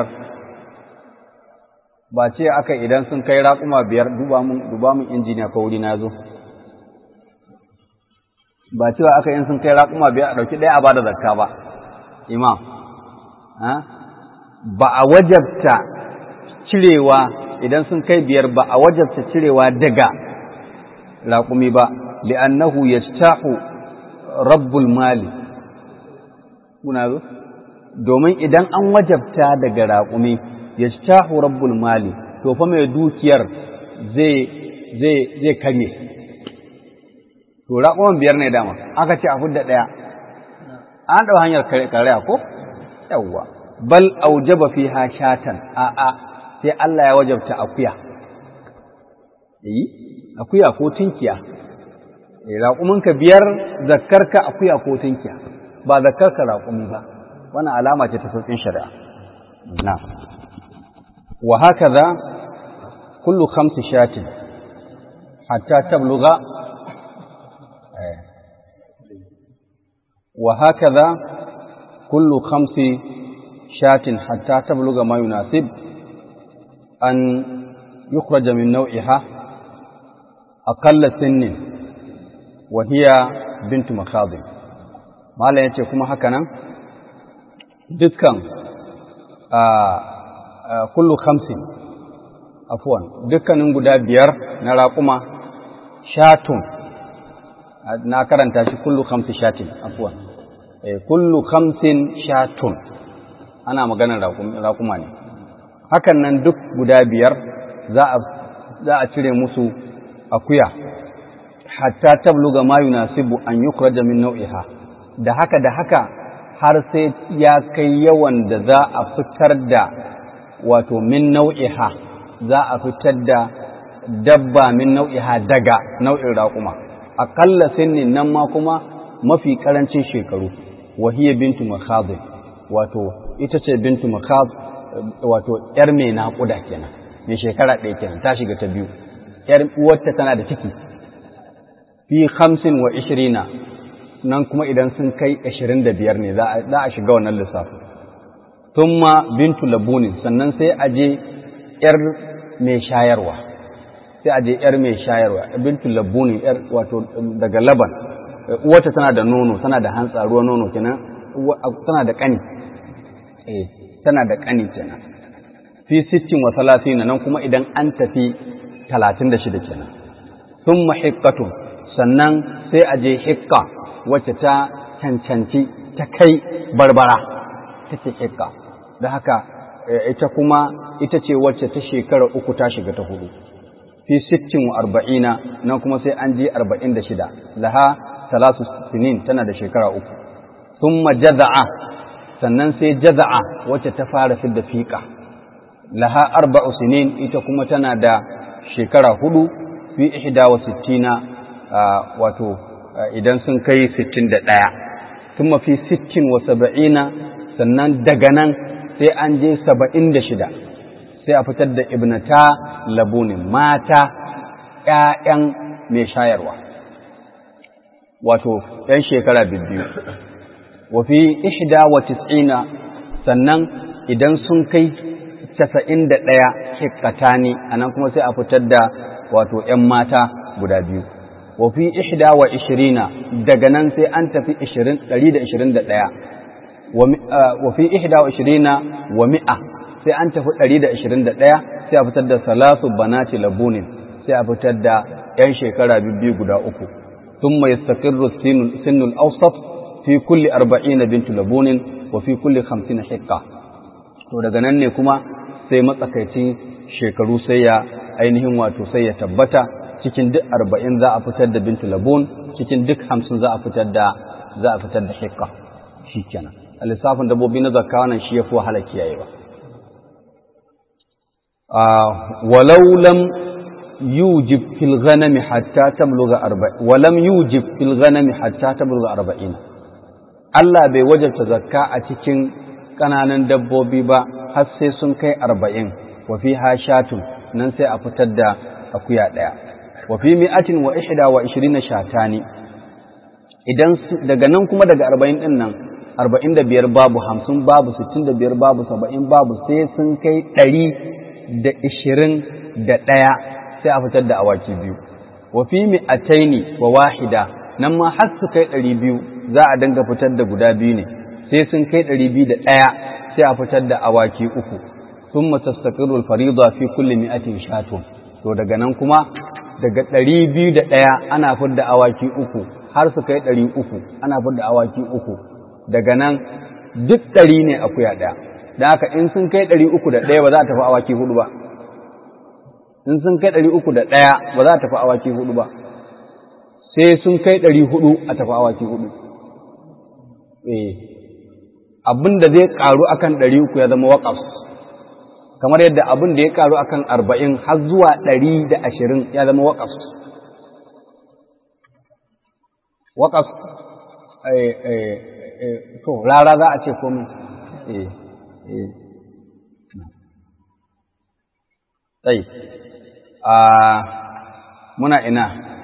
ba ce aka idan sun kai raƙuma biyar, duba mun duba mun injiniya ko wuri na zo, ba cewa aka in sun kai raƙuma biyar a ɗauki ɗaya a bada zakka ba, imam. Ba a wajabta cirewa idan sun kai biyar, ba a wajabta cirewa daga raƙumi ba, li'annahu yastahu rabbul mali. Kuna zo? Domin idan an wajabta daga raƙumi yastahu rabbul mali, to fa mai dukiyar zai zai zai kame. To raƙuman biyar ne dama, aka ce a fudda ɗaya, an ɗau hanyar karya ko? Yawwa, bal aujaba fiha shatan, a'a sai Allah ya wajabta akuya. Yi, akuya ko tunkiya. Raƙuminka biyar, zakkarka akuya ko tunkiya, ba zakkarka raƙumi ba. Wannan alama ce ta sauƙin shari'a. Na. Wa hakaza kullu khamsi shatin hatta tablugha wa hakaza kullu khamsi shatin hatta tablugha ma yunasib an yukhraja min naw'iha aqalla sinnin wa hiya bintu makhadib. Malam yace kuma haka nan dukkan kullu khamsin afwan dukkanin guda biyar na raƙuma shatun, na karanta shi kullu khamsi shatin afwan eh kullu khamsin shatun, ana maganar raƙuma ne. Hakan nan duk guda biyar za a za a cire musu akuya hatta tabluga ma yunasibu an yukhraja min naw'iha, da haka da haka har sai ya kai yawan da za a fitar da wato min nau'iha, za a fitar da dabba min nau'iha daga nau'in raƙuma. Aƙalla sinnin nan ma kuma mafi ƙarancin shekaru, wahiyya bintu makhad, wato ita ce bintu makhad, wato ‘yar mai naƙuda kenan, mai shekara ɗaya kenan, ta shiga ta biyu, ‘yar uwarta tana da ciki, fi hamsin wa ishirina, nan kuma idan sun kai ashirin da biyar ne za a shiga wannan lissafin. Tumma bintu labunin, sannan sai a je ‘yar mai shayarwa, sai a je ‘yar mai shayarwa, bintu labuni, ‘yar wato daga laban, uwata tana da nono, tana da hantsa ruwa nono kenan, tana da ƙani, eh, tana da ƙani kenan. Fi sittin wa talatin nan kuma idan an tafi talatin da shida kenan. Sun mahikkatun, sannan sai a je hikka wacce ta cancanci ta kai barbara, ta ce hikka. Da haka ita kuma ita ce wacce ta shekara uku ta shiga ta hudu. Fi sittin wa arba'ina nan kuma sai an je arba'in da shida, laha talasu sinin tana da shekara uku. Thumma jaza'a, sannan sai jaza'a wacce ta fara fidda fiƙa, laha arba'u sinin ita kuma tana da shekara hudu. Fi ihda wa sittina wato idan sun kai sittin da ɗaya. Thumma fi sittin wa saba'ina, sannan daga nan sai an je saba'in da shida sai a fitar da ibnata labunin mata ‘ya'yan mai shayarwa, wato ‘yan shekara biyu. Wafi ihda wa tis'ina, sannan idan sun kai casa'in da ɗaya hikkata ne, a nan kuma sai a fitar da wato ‘yan mata guda biyu. Wafi ihda wa ishirina, daga nan sai an tafi ɗari da ishirin da ɗaya. Wafi ihda wa ishirina wa mi'a, sai an tafi ɗari da ishirin da ɗaya sai a fitar da salasu banati labunin, sai a fitar da ‘yan shekara biyu guda uku. Sun mai sakirru sinnul ausaf fi kulli arba'ina bintu labunin wa fi kulli hamsin hikka. To daga nan ne kuma sai matsakaicin shekaru sai ya ainihin wato sai ya tabbata, cikin duk arba'in za a fitar da bintu labun, cikin duk hamsin za a fitar da za a fitar da hikka. Shi kenan. A lissafin dabbobi na zakka wannan shi ya fi wahala kiyayewa. Walau lam yujib fil ghanami hatta tablugha arba'in walam yujib fil ghanami hatta tablugha arba'in. Allah bai wajabta zakka a cikin ƙananan dabbobi ba har sai sun kai arba'in. Wa fi hashatun, nan sai a fitar da akuya ɗaya. Wa fi mi'atin wa ihda wa ishirina shatani, idan daga nan kuma daga arba'in ɗin nan arba'in da biyar babu, hamsin babu, sittin da biyar babu, saba'in babu, sai sun kai ɗari da ishirin da ɗaya sai a fitar da awaki biyu. Wa fi mi'ataini wa wahida, nan ma har su kai ɗari biyu za a dinga fitar da guda biyu ne, sai sun kai ɗari biyu da ɗaya sai a fitar da awaki uku. Sun matastaqirul farida fi kulli mi'atin shatun. To daga nan kuma daga ɗari biyu da ɗaya ana fitar da awaki uku har su kai ɗari uku ana fitar da awaki uku. Daga nan duk ɗari ne akuya ɗaya. Da haka in sun kai ɗari uku da ɗaya ba za a tafi awaki hudu ba. In sun kai ɗari uku da ɗaya ba za a tafi awaki hudu ba. Sai sun kai ɗari hudu a tafi awaki hudu. Eh, abin da zai ƙaru akan ɗari uku ya zama waƙaf. Kamar yadda abin da ya ƙaru akan arba'in har zuwa ɗari da ashirin ya zama waƙaf. Waƙaf, eh, eh, to rara za a ce komai. Eh, eh. Tsayi, a muna ina.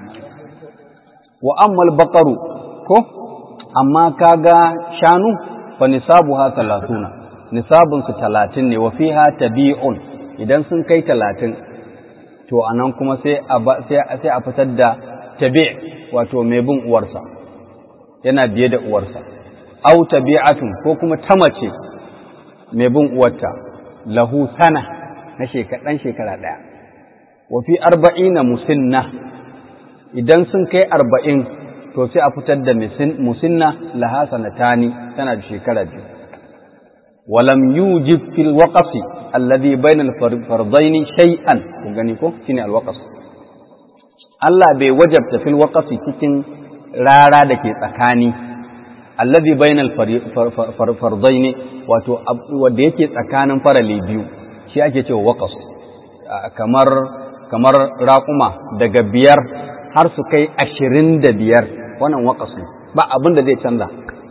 Wa ammal baqaru ko amma kaga shanu fa nisabuha talatuna, nisabun su talatin ne. Wa fiha tabi'un, idan sun kai talatin to anan kuma sai a sai a fitar da tabi' wato mai bin uwarsa, yana biye da uwarsa. Au tabi'atun, ko kuma ta mace mai bin uwarta, lahu sana na shekara shekara ɗaya. Wa fi arba'ina musinna, idan sun kai arba'in to sai a fitar da musinna laha sanatani, tana da shekara biyu. Walam yujib fil waqfi alladhi bayna al-fardaini shay'an, kun gani ko shine al-waqf. Allah bai wajabta fil waqfi cikin rara da ke tsakani, alladhi bayna al-fardaini wato wanda yake tsakanin farali biyu, shi ake cewa waqf. Kamar kamar raquma daga biyar har su kai ashirin da biyar, wannan waqf ne, ba abin da zai canza.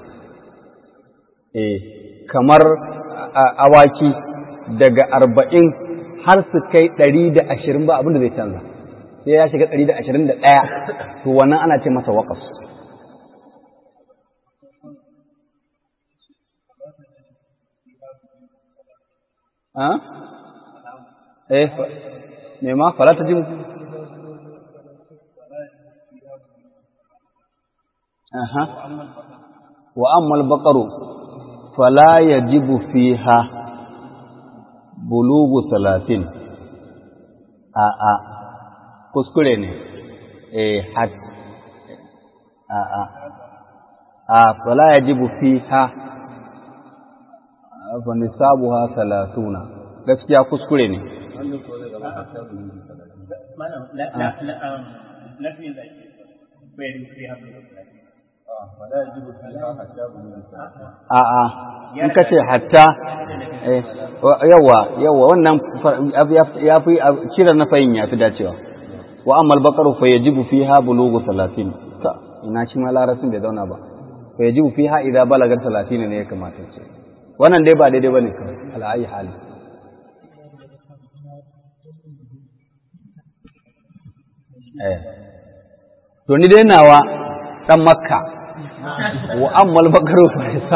Eh, kamar awaki daga arba'in har su kai ɗari da ashirin ba abin da zai canza, sai ya shiga ɗari da ashirin da ɗaya, to wannan ana ce masa waqf. Ha? Eh, me ma falata jin aha wa amma al-baqaru fala yajibu fiha bulugu talatin a a kuskure ne eh had a a a fala yajibu fiha fa nisabuha salatuna gaskiya kuskure ne a'a in ka ce hatta yawa yawa wannan ya fi kira na fayin ya fi dacewa wa amma al-baqaru fa yajibu fiha bulughu talatin ta ina shi ma larasin bai zauna ba fa yajibu fiha idza balaga talatin ne ya kamata ce wannan dai ba daidai bane kawai ala ayi hali eh to ni dai nawa dan makka wa amma al-baqaru fa yasa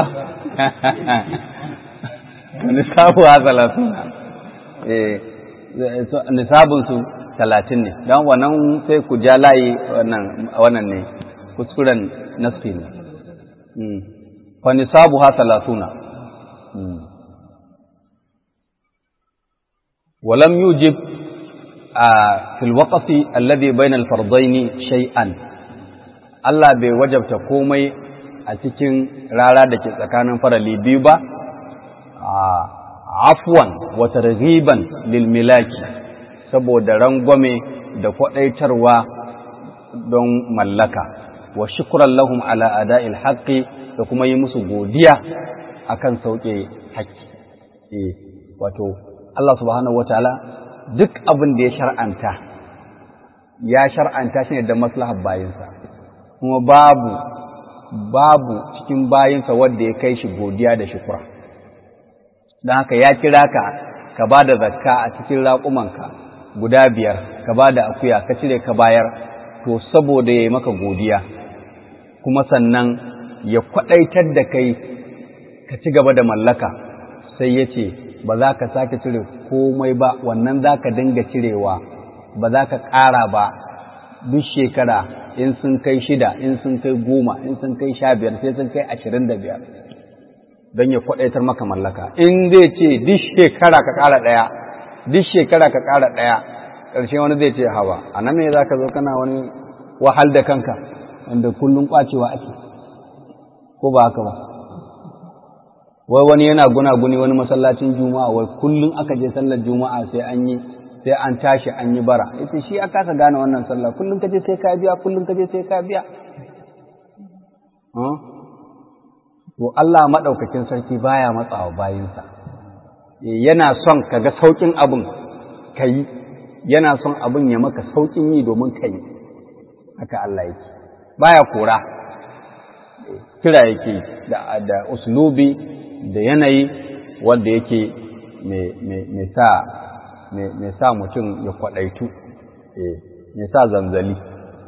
nisabu talatin eh nisabun su talatin ne dan wannan sai ku ja layi wannan wannan ne kuskuren nafsi ne mm fa nisabu talatuna ولم يوجب في الوقت الذي بين الفرضين شيئا Allah bai wajabta komai a cikin rara da ke tsakanin farali biyu ba afwan wa targhiban lil milaki saboda rangwame da kwadaitarwa don mallaka wa shukran lahum ala ada'il haqqi da kuma yi musu godiya akan sauke haƙƙi eh wato Allah subhanahu wataala duk abin da ya shar'anta ya shar'anta shi ne da maslahar bayinsa kuma babu babu cikin bayinsa wanda ya kai shi godiya da shukra don haka ya kira ka ka ba da zakka a cikin raƙumanka guda biyar ka ba da akuya ka cire ka bayar to saboda ya yi maka godiya kuma sannan ya kwaɗaitar da kai ka ci gaba da mallaka sai ya ce ba za ka sake cire komai ba wannan za ka dinga cirewa ba za ka ƙara ba duk shekara in sun kai shida in sun kai goma in sun kai sha biyar sai sun kai ashirin da biyar don ya kwaɗaitar maka mallaka in zai ce duk shekara ka ƙara ɗaya duk shekara ka ƙara ɗaya ƙarshe wani zai ce hawa a nan ne za ka zo kana wani wahal da kanka wanda kullum ƙwacewa ake ko ba haka ba wai wani yana gunaguni wani masallacin juma'a wai kullum aka je sallar juma'a sai an yi sai an tashi an yi bara ita shi aka kasa gane wannan sallah kullum kaje sai ka biya kullum kaje sai ka biya to Allah madaukakin sarki baya matsawa bayinsa yana son kaga saukin abun kai yana son abun ya maka saukin yi domin kai haka Allah yake baya kora kira yake da da uslubi da yanayi wanda yake mai sa mai sa mutum ya kwadaitu mai sa zanzali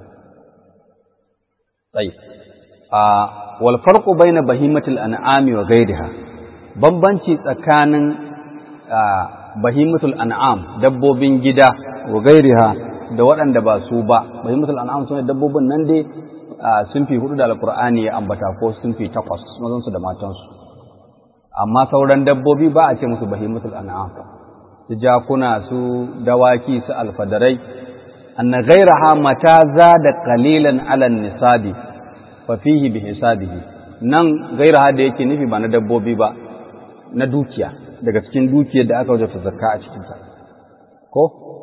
tsaye a walfarko bai na bahimatul an'ami wa gaidiha bambanci tsakanin bahimatul an'am dabbobin gida wa gairiha da waɗanda ba su ba bahimatul an'am su ne dabbobin nan dai sun fi hudu da alkur'ani ya ambata ko sun fi takwas mazansu da matansu amma sauran dabbobi ba a ce musu bahimatul an'am su jakuna su dawaki su alfadarai anna ghayraha mata zada qalilan ala nisabi fa fihi bi hisabihi nan ghayraha da yake nufi ba na dabbobi ba na dukiya daga cikin dukiyar da aka wajaba zakka a cikin ta ko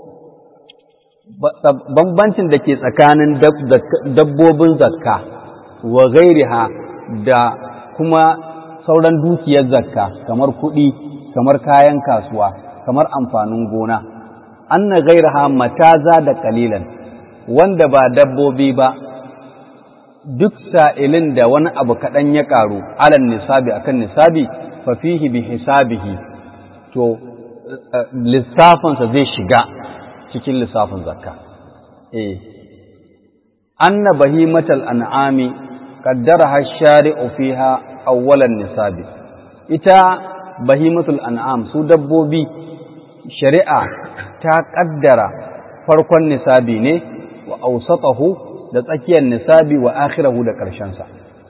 bambancin da ke tsakanin dabbobin zakka wa ghayriha da kuma sauran dukiyar zakka kamar kuɗi kamar kayan kasuwa kamar amfanin gona anna ghairaha mataza da qalilan wanda ba dabbobi ba duk sa'ilin da wani abu kaɗan ya ƙaru alan nisabi akan nisabi fa fihi bi hisabihi to lissafinsa zai shiga cikin lissafin zakka eh anna bahimatal an'ami qaddaraha ash-shari'u fiha awwalan nisabi ita bahimatul an'am su dabbobi shari'a ta kaddara farkon nisabi ne wa awsatahu da tsakiyar nisabi wa akhirahu da ƙarshensa.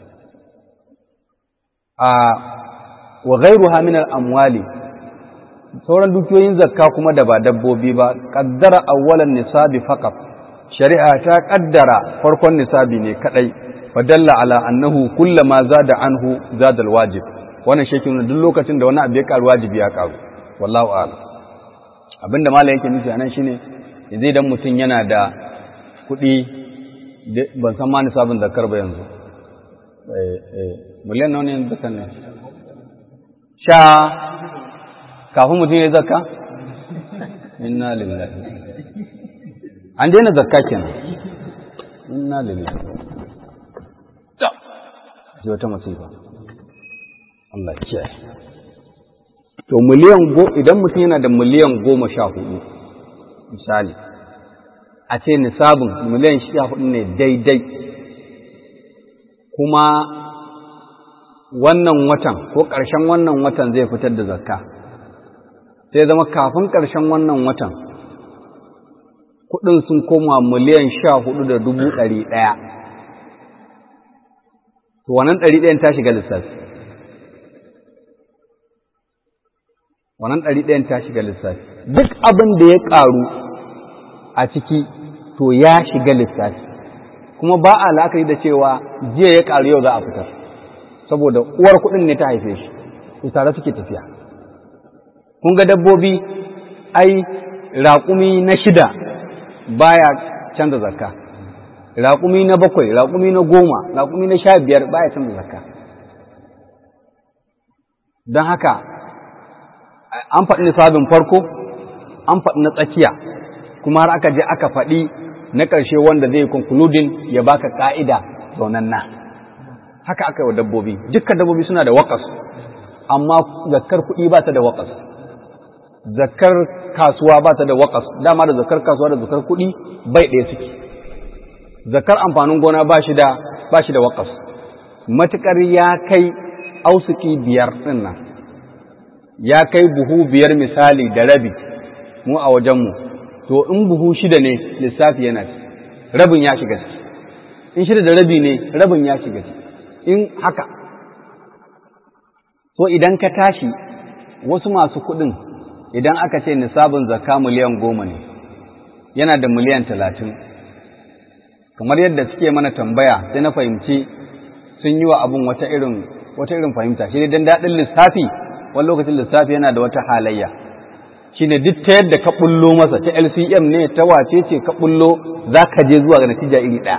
A wa ghairuha min al-amwali, sauran dukiyoyin zakka kuma da ba dabbobi ba, qaddara awwalan nisabi faqat, shari'a ta kaddara farkon nisabi ne kadai, fadalla ala annahu kullama zada anhu zada al-wajib. Wannan shi ke nuna duk lokacin da wani abu ya karu wajibi ya karu. Wallahu a'lam. Abinda malam yake nufi anan shine yanzu idan mutum yana da kuɗi, ban san ma nisabin zakar ba yanzu, miliyan nawa ne yanzu zakar ne? Sha kafin mutum ya zakka? Inna lillahi. An daina zakka kenan. Inna lillahi. Ta. Ji wata musiba. Allah kiyaye. To miliyan go idan mutum yana da miliyan goma sha hudu misali, a ce nisabin miliyan sha hudu ne daidai, kuma wannan watan ko ƙarshen wannan watan zai fitar da zakka, sai zama kafin ƙarshen wannan watan kuɗin sun koma miliyan sha hudu da dubu ɗari ɗaya, to wannan ɗari ɗayan ta shiga lissafi, wannan ɗari ɗayan ta shiga lissafi, duk abin da ya ƙaru a ciki to ya shiga lissafi, kuma ba a la'akari da cewa jiya ya ƙaru yau za a fitar, saboda uwar kuɗin ne ta haife shi, to tare suke tafiya. Kun ga dabbobi, ai raƙumi na shida baya canza zakka, raƙumi na bakwai, raƙumi na goma, raƙumi na sha biyar baya canza zakka. Don haka an faɗi nisabin farko, an faɗi na tsakiya, kuma har aka je aka faɗi na ƙarshe wanda zai concluding ya baka ƙa'ida zaunanna. Haka aka yi wa dabbobi, dukkan dabbobi suna da waƙas, amma zakkar kuɗi ba ta da waƙas, zakkar kasuwa ba ta da waƙas, dama da zakkar kasuwa da zakkar kuɗi bai ɗaya suke. Zakkar amfanin gona ba shi da ba shi da waƙas, matuƙar ya kai ausuki biyar ɗin nan, ya kai buhu biyar misali da rabi mu a wajenmu, to in buhu shida ne lissafi yana ci, rabin ya shiga ciki, in shida da rabi ne rabin ya shiga ciki, in haka. So idan ka tashi, wasu masu kuɗin idan aka ce nisabin zakka miliyan goma ne, yana da miliyan talatin, kamar yadda suke mana tambaya sai na fahimci sun yi wa abin wata irin wata irin fahimta, shi ne don daɗin lissafi. Wani lokacin lissafi yana da wata halayya, shi ne duk ta yadda ka ɓullo masa, ta L C M ne, ta wace ce ka ɓullo, za ka je zuwa ga natija iri ɗaya.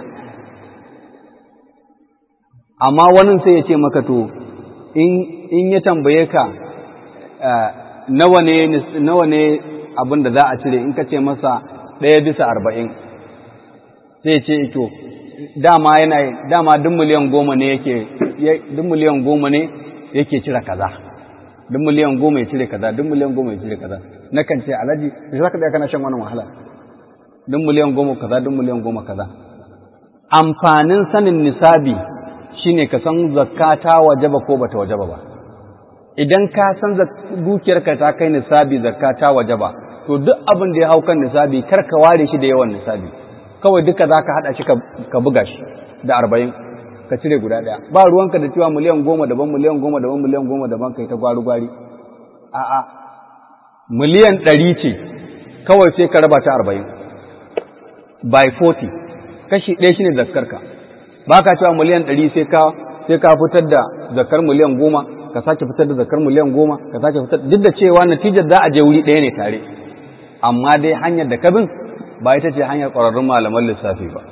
Amma wani sai ya ce maka to, in ya tambaye ka nawa ne abin da za a cire, in ka ce masa ɗaya bisa arba'in, sai ya ce to, dama yana dama duk miliyan goma ne yake duk miliyan goma ne yake cire kaza. duk miliyan goma ya cire kaza, duk miliyan goma ya cire kaza. Na kan ce alhaji, da za ka tsaya kana shan wannan wahala, duk miliyan goma kaza, duk miliyan goma kaza. Amfanin sanin nisabi shine ka san zakka ta wajaba ko bata wajaba ba. Idan ka san dukiyarka ta kai nisabi, zakka ta wajaba, to duk abin da ya hau kan nisabi kar ka ware shi da yawan nisabi, kawai duka za ka haɗa shi ka buga shi da arba'in, ka cire guda ɗaya. Ba ruwanka da cewa miliyan goma daban, miliyan goma daban, miliyan goma daban, kai ta gwari-gwari. A'a, miliyan ɗari ce, kawai sai ka raba ta arba'in, by forty, kashi ɗaya shi ne zakkarka. Ba ka cewa miliyan ɗari sai ka sai ka fitar da zakkar miliyan goma, ka sake fitar da zakkar miliyan goma, ka sake fitar, duk da cewa natijar za a je wuri ɗaya ne tare. Amma dai hanyar da ka bin ba ita ce hanyar ƙwararrun malaman lissafi ba.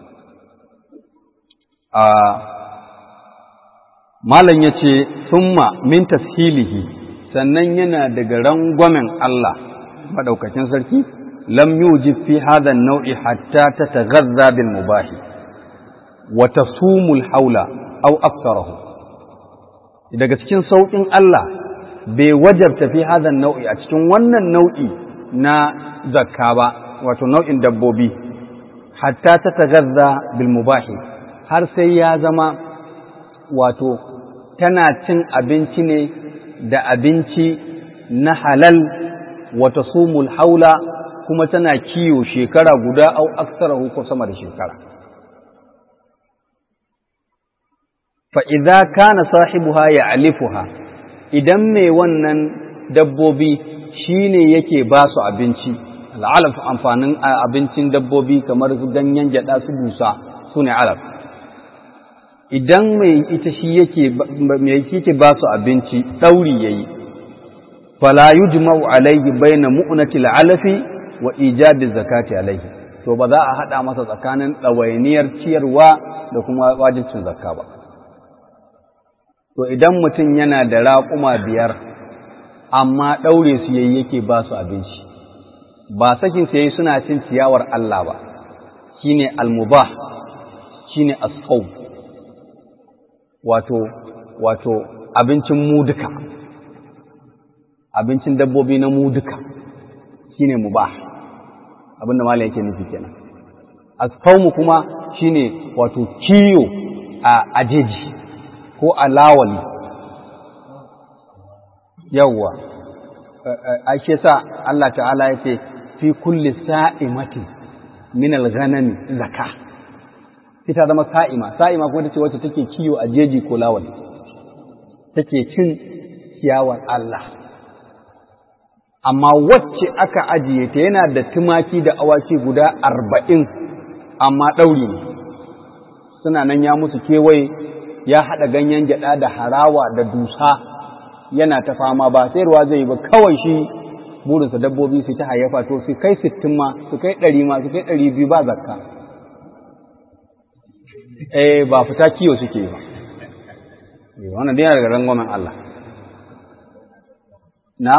A malam ya ce, summa min tashilihi, sannan yana daga rangwamen Allah maɗaukacin sarki, lam yujib fi hadha an-naw'i hatta tataghadha bil mubahi wa tasumu al-hawla aw aktharahu. Daga cikin sauƙin Allah bai wajabta fi hadha an-naw'i, a cikin wannan nau'i na zakka ba, wato nau'in dabbobi, hatta tataghadha bil mubahi, har sai ya zama wato tana cin abinci ne da abinci na halal, wata sumul haula, kuma tana kiyo shekara guda au aksarahu ko sama da shekara. fa idza kana sahibuha ya'lifuha idan mai wannan dabbobi shine yake ba su abinci al'alaf amfanin abincin dabbobi kamar su ganyen gyada su busa sune alaf idan mai ita shi yake mai yake ba su abinci dauri yayi fala yujma'u alayhi bayna mu'natil alafi wa ijabi zakati alayhi to ba za a hada masa tsakanin dawainiyar ciyarwa da kuma wajibcin zakka ba to idan mutum yana da raƙuma biyar amma daure su yayi yake ba su abinci ba sakin su yayi suna cin ciyawar Allah ba shine al-mubah shine as-sawm wato wato abincin mu duka abincin dabbobi na mu duka shine mubah abinda malai yake nufi kenan as-sawm kuma shine wato kiyo a ajeji ko alawali yawwa ashe sa Allah ta'ala yace fi kulli sa'imatin min al-ghanami zakah ita zama sa'ima sa'ima kuma tace wacce take kiyo a jeji ko lawali take cin ciyawar Allah amma wacce aka ajiye ta yana da tumaki da awaki guda arba'in amma ɗauri ne suna nan ya musu kewaye ya haɗa ganyen gyaɗa da harawa da dusa yana ta fama ba sai ruwa zai yi ba kawai shi burinsa dabbobi su ta hayyafa to su kai sittin ma su kai ɗari ma su kai ɗari biyu ba zakka eh ba fita kiyo suke ba wannan dai daga rangwamen Allah na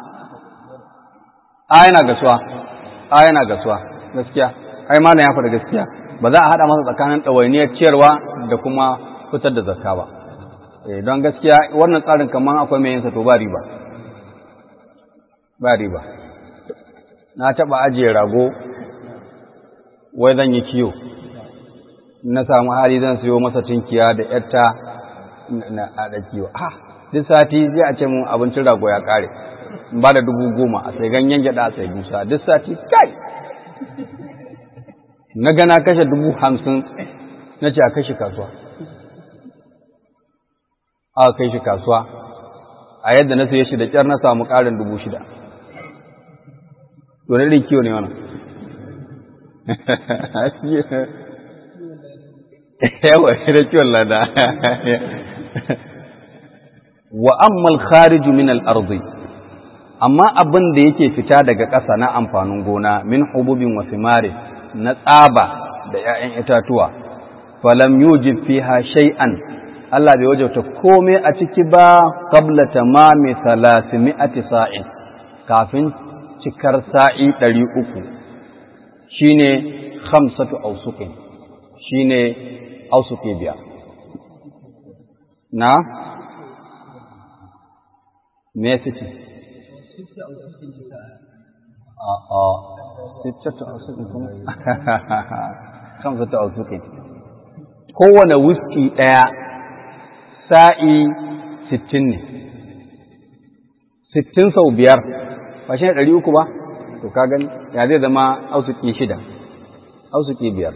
a yana gasuwa a yana gasuwa gaskiya ai malam ya faɗa gaskiya ba za a haɗa masa tsakanin ɗawainiyar ciyarwa da kuma fitar da zakka ba eh don gaskiya wannan tsarin kaman akwai mai yinsa to ba riba ba riba na taɓa ajiye rago wai zan yi kiyo na samu hali zan siyo masa tunkiya da yatta na haɗa kiyo ah duk sati zai a ce mun abincin rago ya ƙare ba da dubu goma a sai ganyen gyaɗa a sai dusa duk sati kai na gana kashe dubu hamsin na ce a kashe kasuwa a kai shi kasuwa a yadda na saye shi da ƙyar na samu ƙarin dubu shida to na kiyo ne wannan yawa da kiwon lada wa ammal khariju min al-ardi amma abin da yake fita daga ƙasa na amfanin gona min hububin wa thimari na tsaba da ƴaƴan itatuwa falam yujib fiha shay'an Allah bai wajauta komai a ciki ba qabla tamami thalathimi'ati sa'in kafin cikar sa'i ɗari uku shine khamsatu awsuqin shine awsuqi biya na me yake a a sittatu awsuqin kuma khamsatu awsuqin kowane wuski daya sa'i sittin ne sittin sau biyar ba shi ne ɗari uku ba to ka gani ya zai zama ausuki shida ausuki biyar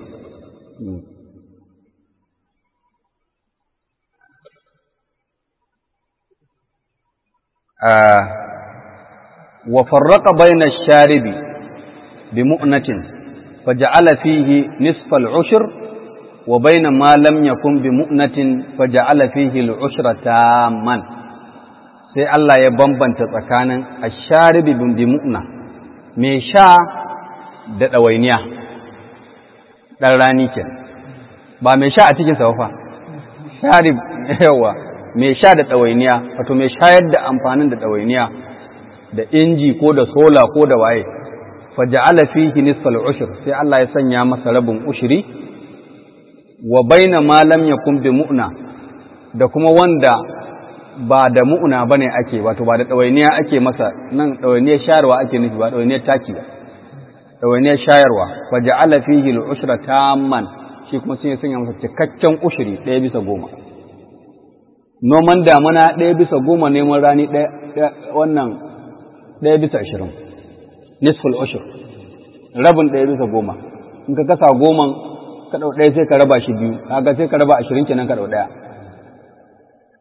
wa farraqa bayna ash-sharibi bi mu'natin faja'ala fihi nisfa al-ushr wa bayna ma lam yakun bi mu'natin faja'ala fihi al-ushra tamman sai Allah ya bambanta tsakanin ash-sharibi bi mu'na me sha da dawainiya dan rani kenan ba me sha a cikin sa fa sharib yawa me sha da dawainiya wato me shayar da amfanin da dawainiya da inji ko da sola ko da waye faja'ala fihi nisfal ushr sai Allah ya sanya masa rabin ushri wa baina ma lam yakun bi mu'na da kuma wanda ba da mu'na bane ake wato ba da dawainiya ake masa nan dawainiyar shayarwa ake nufi ba dawainiyar taki ba dawainiyar shayarwa faja'ala fihi al-ushra tamman shi kuma sai ya sanya masa cikakken ushri ɗaya bisa goma noman damuna ɗaya bisa goma neman rani ɗaya wannan ɗaya bisa ashirin nisful ushur rabin ɗaya bisa goma in ka kasa goman ka ɗau ɗaya sai ka raba shi biyu kaga sai ka raba ashirin kenan ka ɗau ɗaya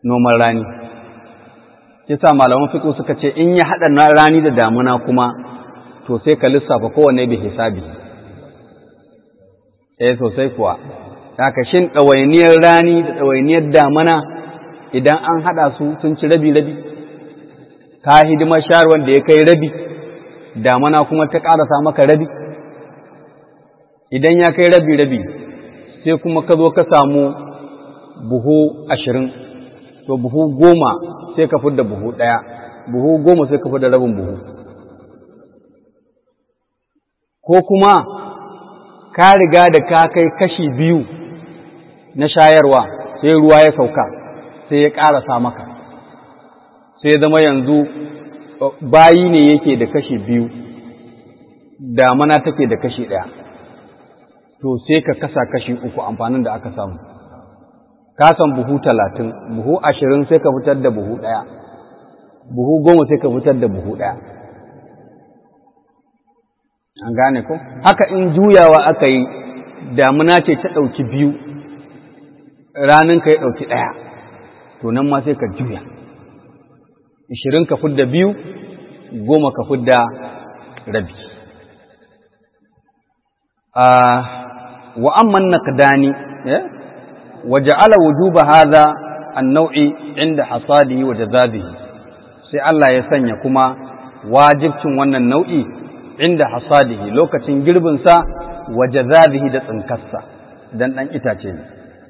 noman rani. Kisa malaman fiqh suka ce in ya haɗa na rani da damuna kuma to sai ka lissafa kowanne bi hisabi. Eh sosai kuwa. Haka shin ɗawainiyar rani da ɗawainiyar damuna idan an haɗa su sun ci rabi-rabi, ka hidimar shayarwar da ya kai rabi, damuna kuma ta ƙarasa maka rabi. Idan ya kai rabi-rabi sai kuma ka zo ka samu buhu ashirin, to buhu goma sai ka fidda buhu ɗaya, buhu goma sai ka fidda rabin buhu. Ko kuma ka riga da ka kai kashi biyu na shayarwa sai ruwa ya sauka sai ya ƙarasa maka, sai zama yanzu bayi ne yake da kashi biyu, damana take da kashi ɗaya, to sai ka kasa kashi uku amfanin da aka samu. Ka san buhu talatin, buhu ashirin sai ka fitar da buhu ɗaya, buhu goma sai ka fitar da buhu ɗaya. An gane ko? Haka in juyawa aka yi, damuna ce ta ɗauki biyu, raninka ya ɗauki ɗaya, to nan ma sai ka juya. Ishirin ka fidda biyu, goma ka fidda rabi. Wa amman naqdani wa ja'ala wujuba hadha an-naw'i inda hasadihi wa jazabihi, sai Allah ya sanya kuma wajibcin wannan nau'i inda hasadihi lokacin girbinsa wa jazabihi da tsinkarsa dan dan itace ne,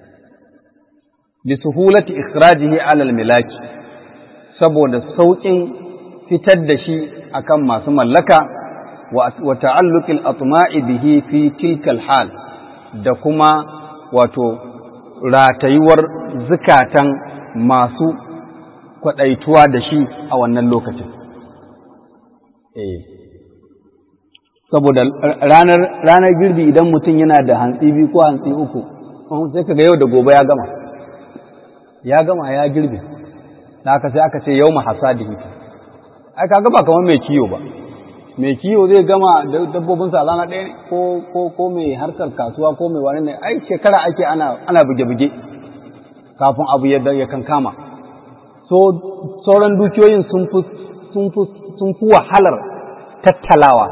li suhulati ikhrajihi ala al-milaki, saboda sauƙin fitar da shi akan masu mallaka, wa ta'alluqil atma'i bihi fi tilka al-hal, da kuma wato ratayuwar zukatan masu kwaɗaituwa da shi a wannan lokacin. Eh, saboda ranar ranar girbi idan mutum yana da hantsi biyu ko hantsi uku, sai kaga yau da gobe ya gama, ya gama ya girbe, da haka sai aka ce yau mahasadihi. Ai kaga ba kamar mai kiyo ba, mai kiyo zai gama dabbobinsa a rana ɗaya ne, ko ko ko mai harkar kasuwa ko mai wani ne, ai shekara ake ana ana buge-buge kafin abu ya ya kankama. So sauran dukiyoyin sun fi sun fi sun fi wahalar tattalawa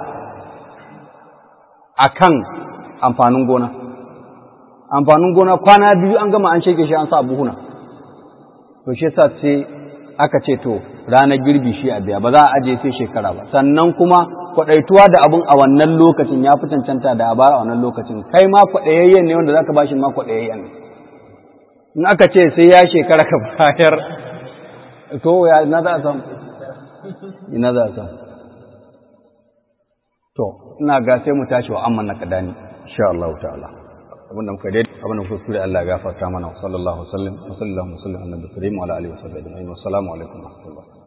akan amfanin gona. Amfanin gona kwana biyu an gama an sheke shi an sa buhuna. To shi yasa sai aka ce to ranar girbi shi a biya, ba za a aje sai shekara ba. Sannan kuma kwaɗaituwa da abin a wannan lokacin ya fi cancanta da a bara a wannan lokacin, kai ma kwaɗayayyen ne wanda za ka bashi ma kwaɗayayyen ne. In aka ce sai ya shekara ka bayar, to ya ina za a samu? Ina za a samu? To, ina ga sai mu tashi wa amman na kadani, insha Allah ta'ala. Abin da muka dai, abin da kuskure Allah ya gafarta mana, sallallahu alaihi wa sallam, wa sallallahu alaihi wa sallam, annabi karim wa ala alihi wa sahbihi ajma'in. Wassalamu alaikum wa rahmatullah.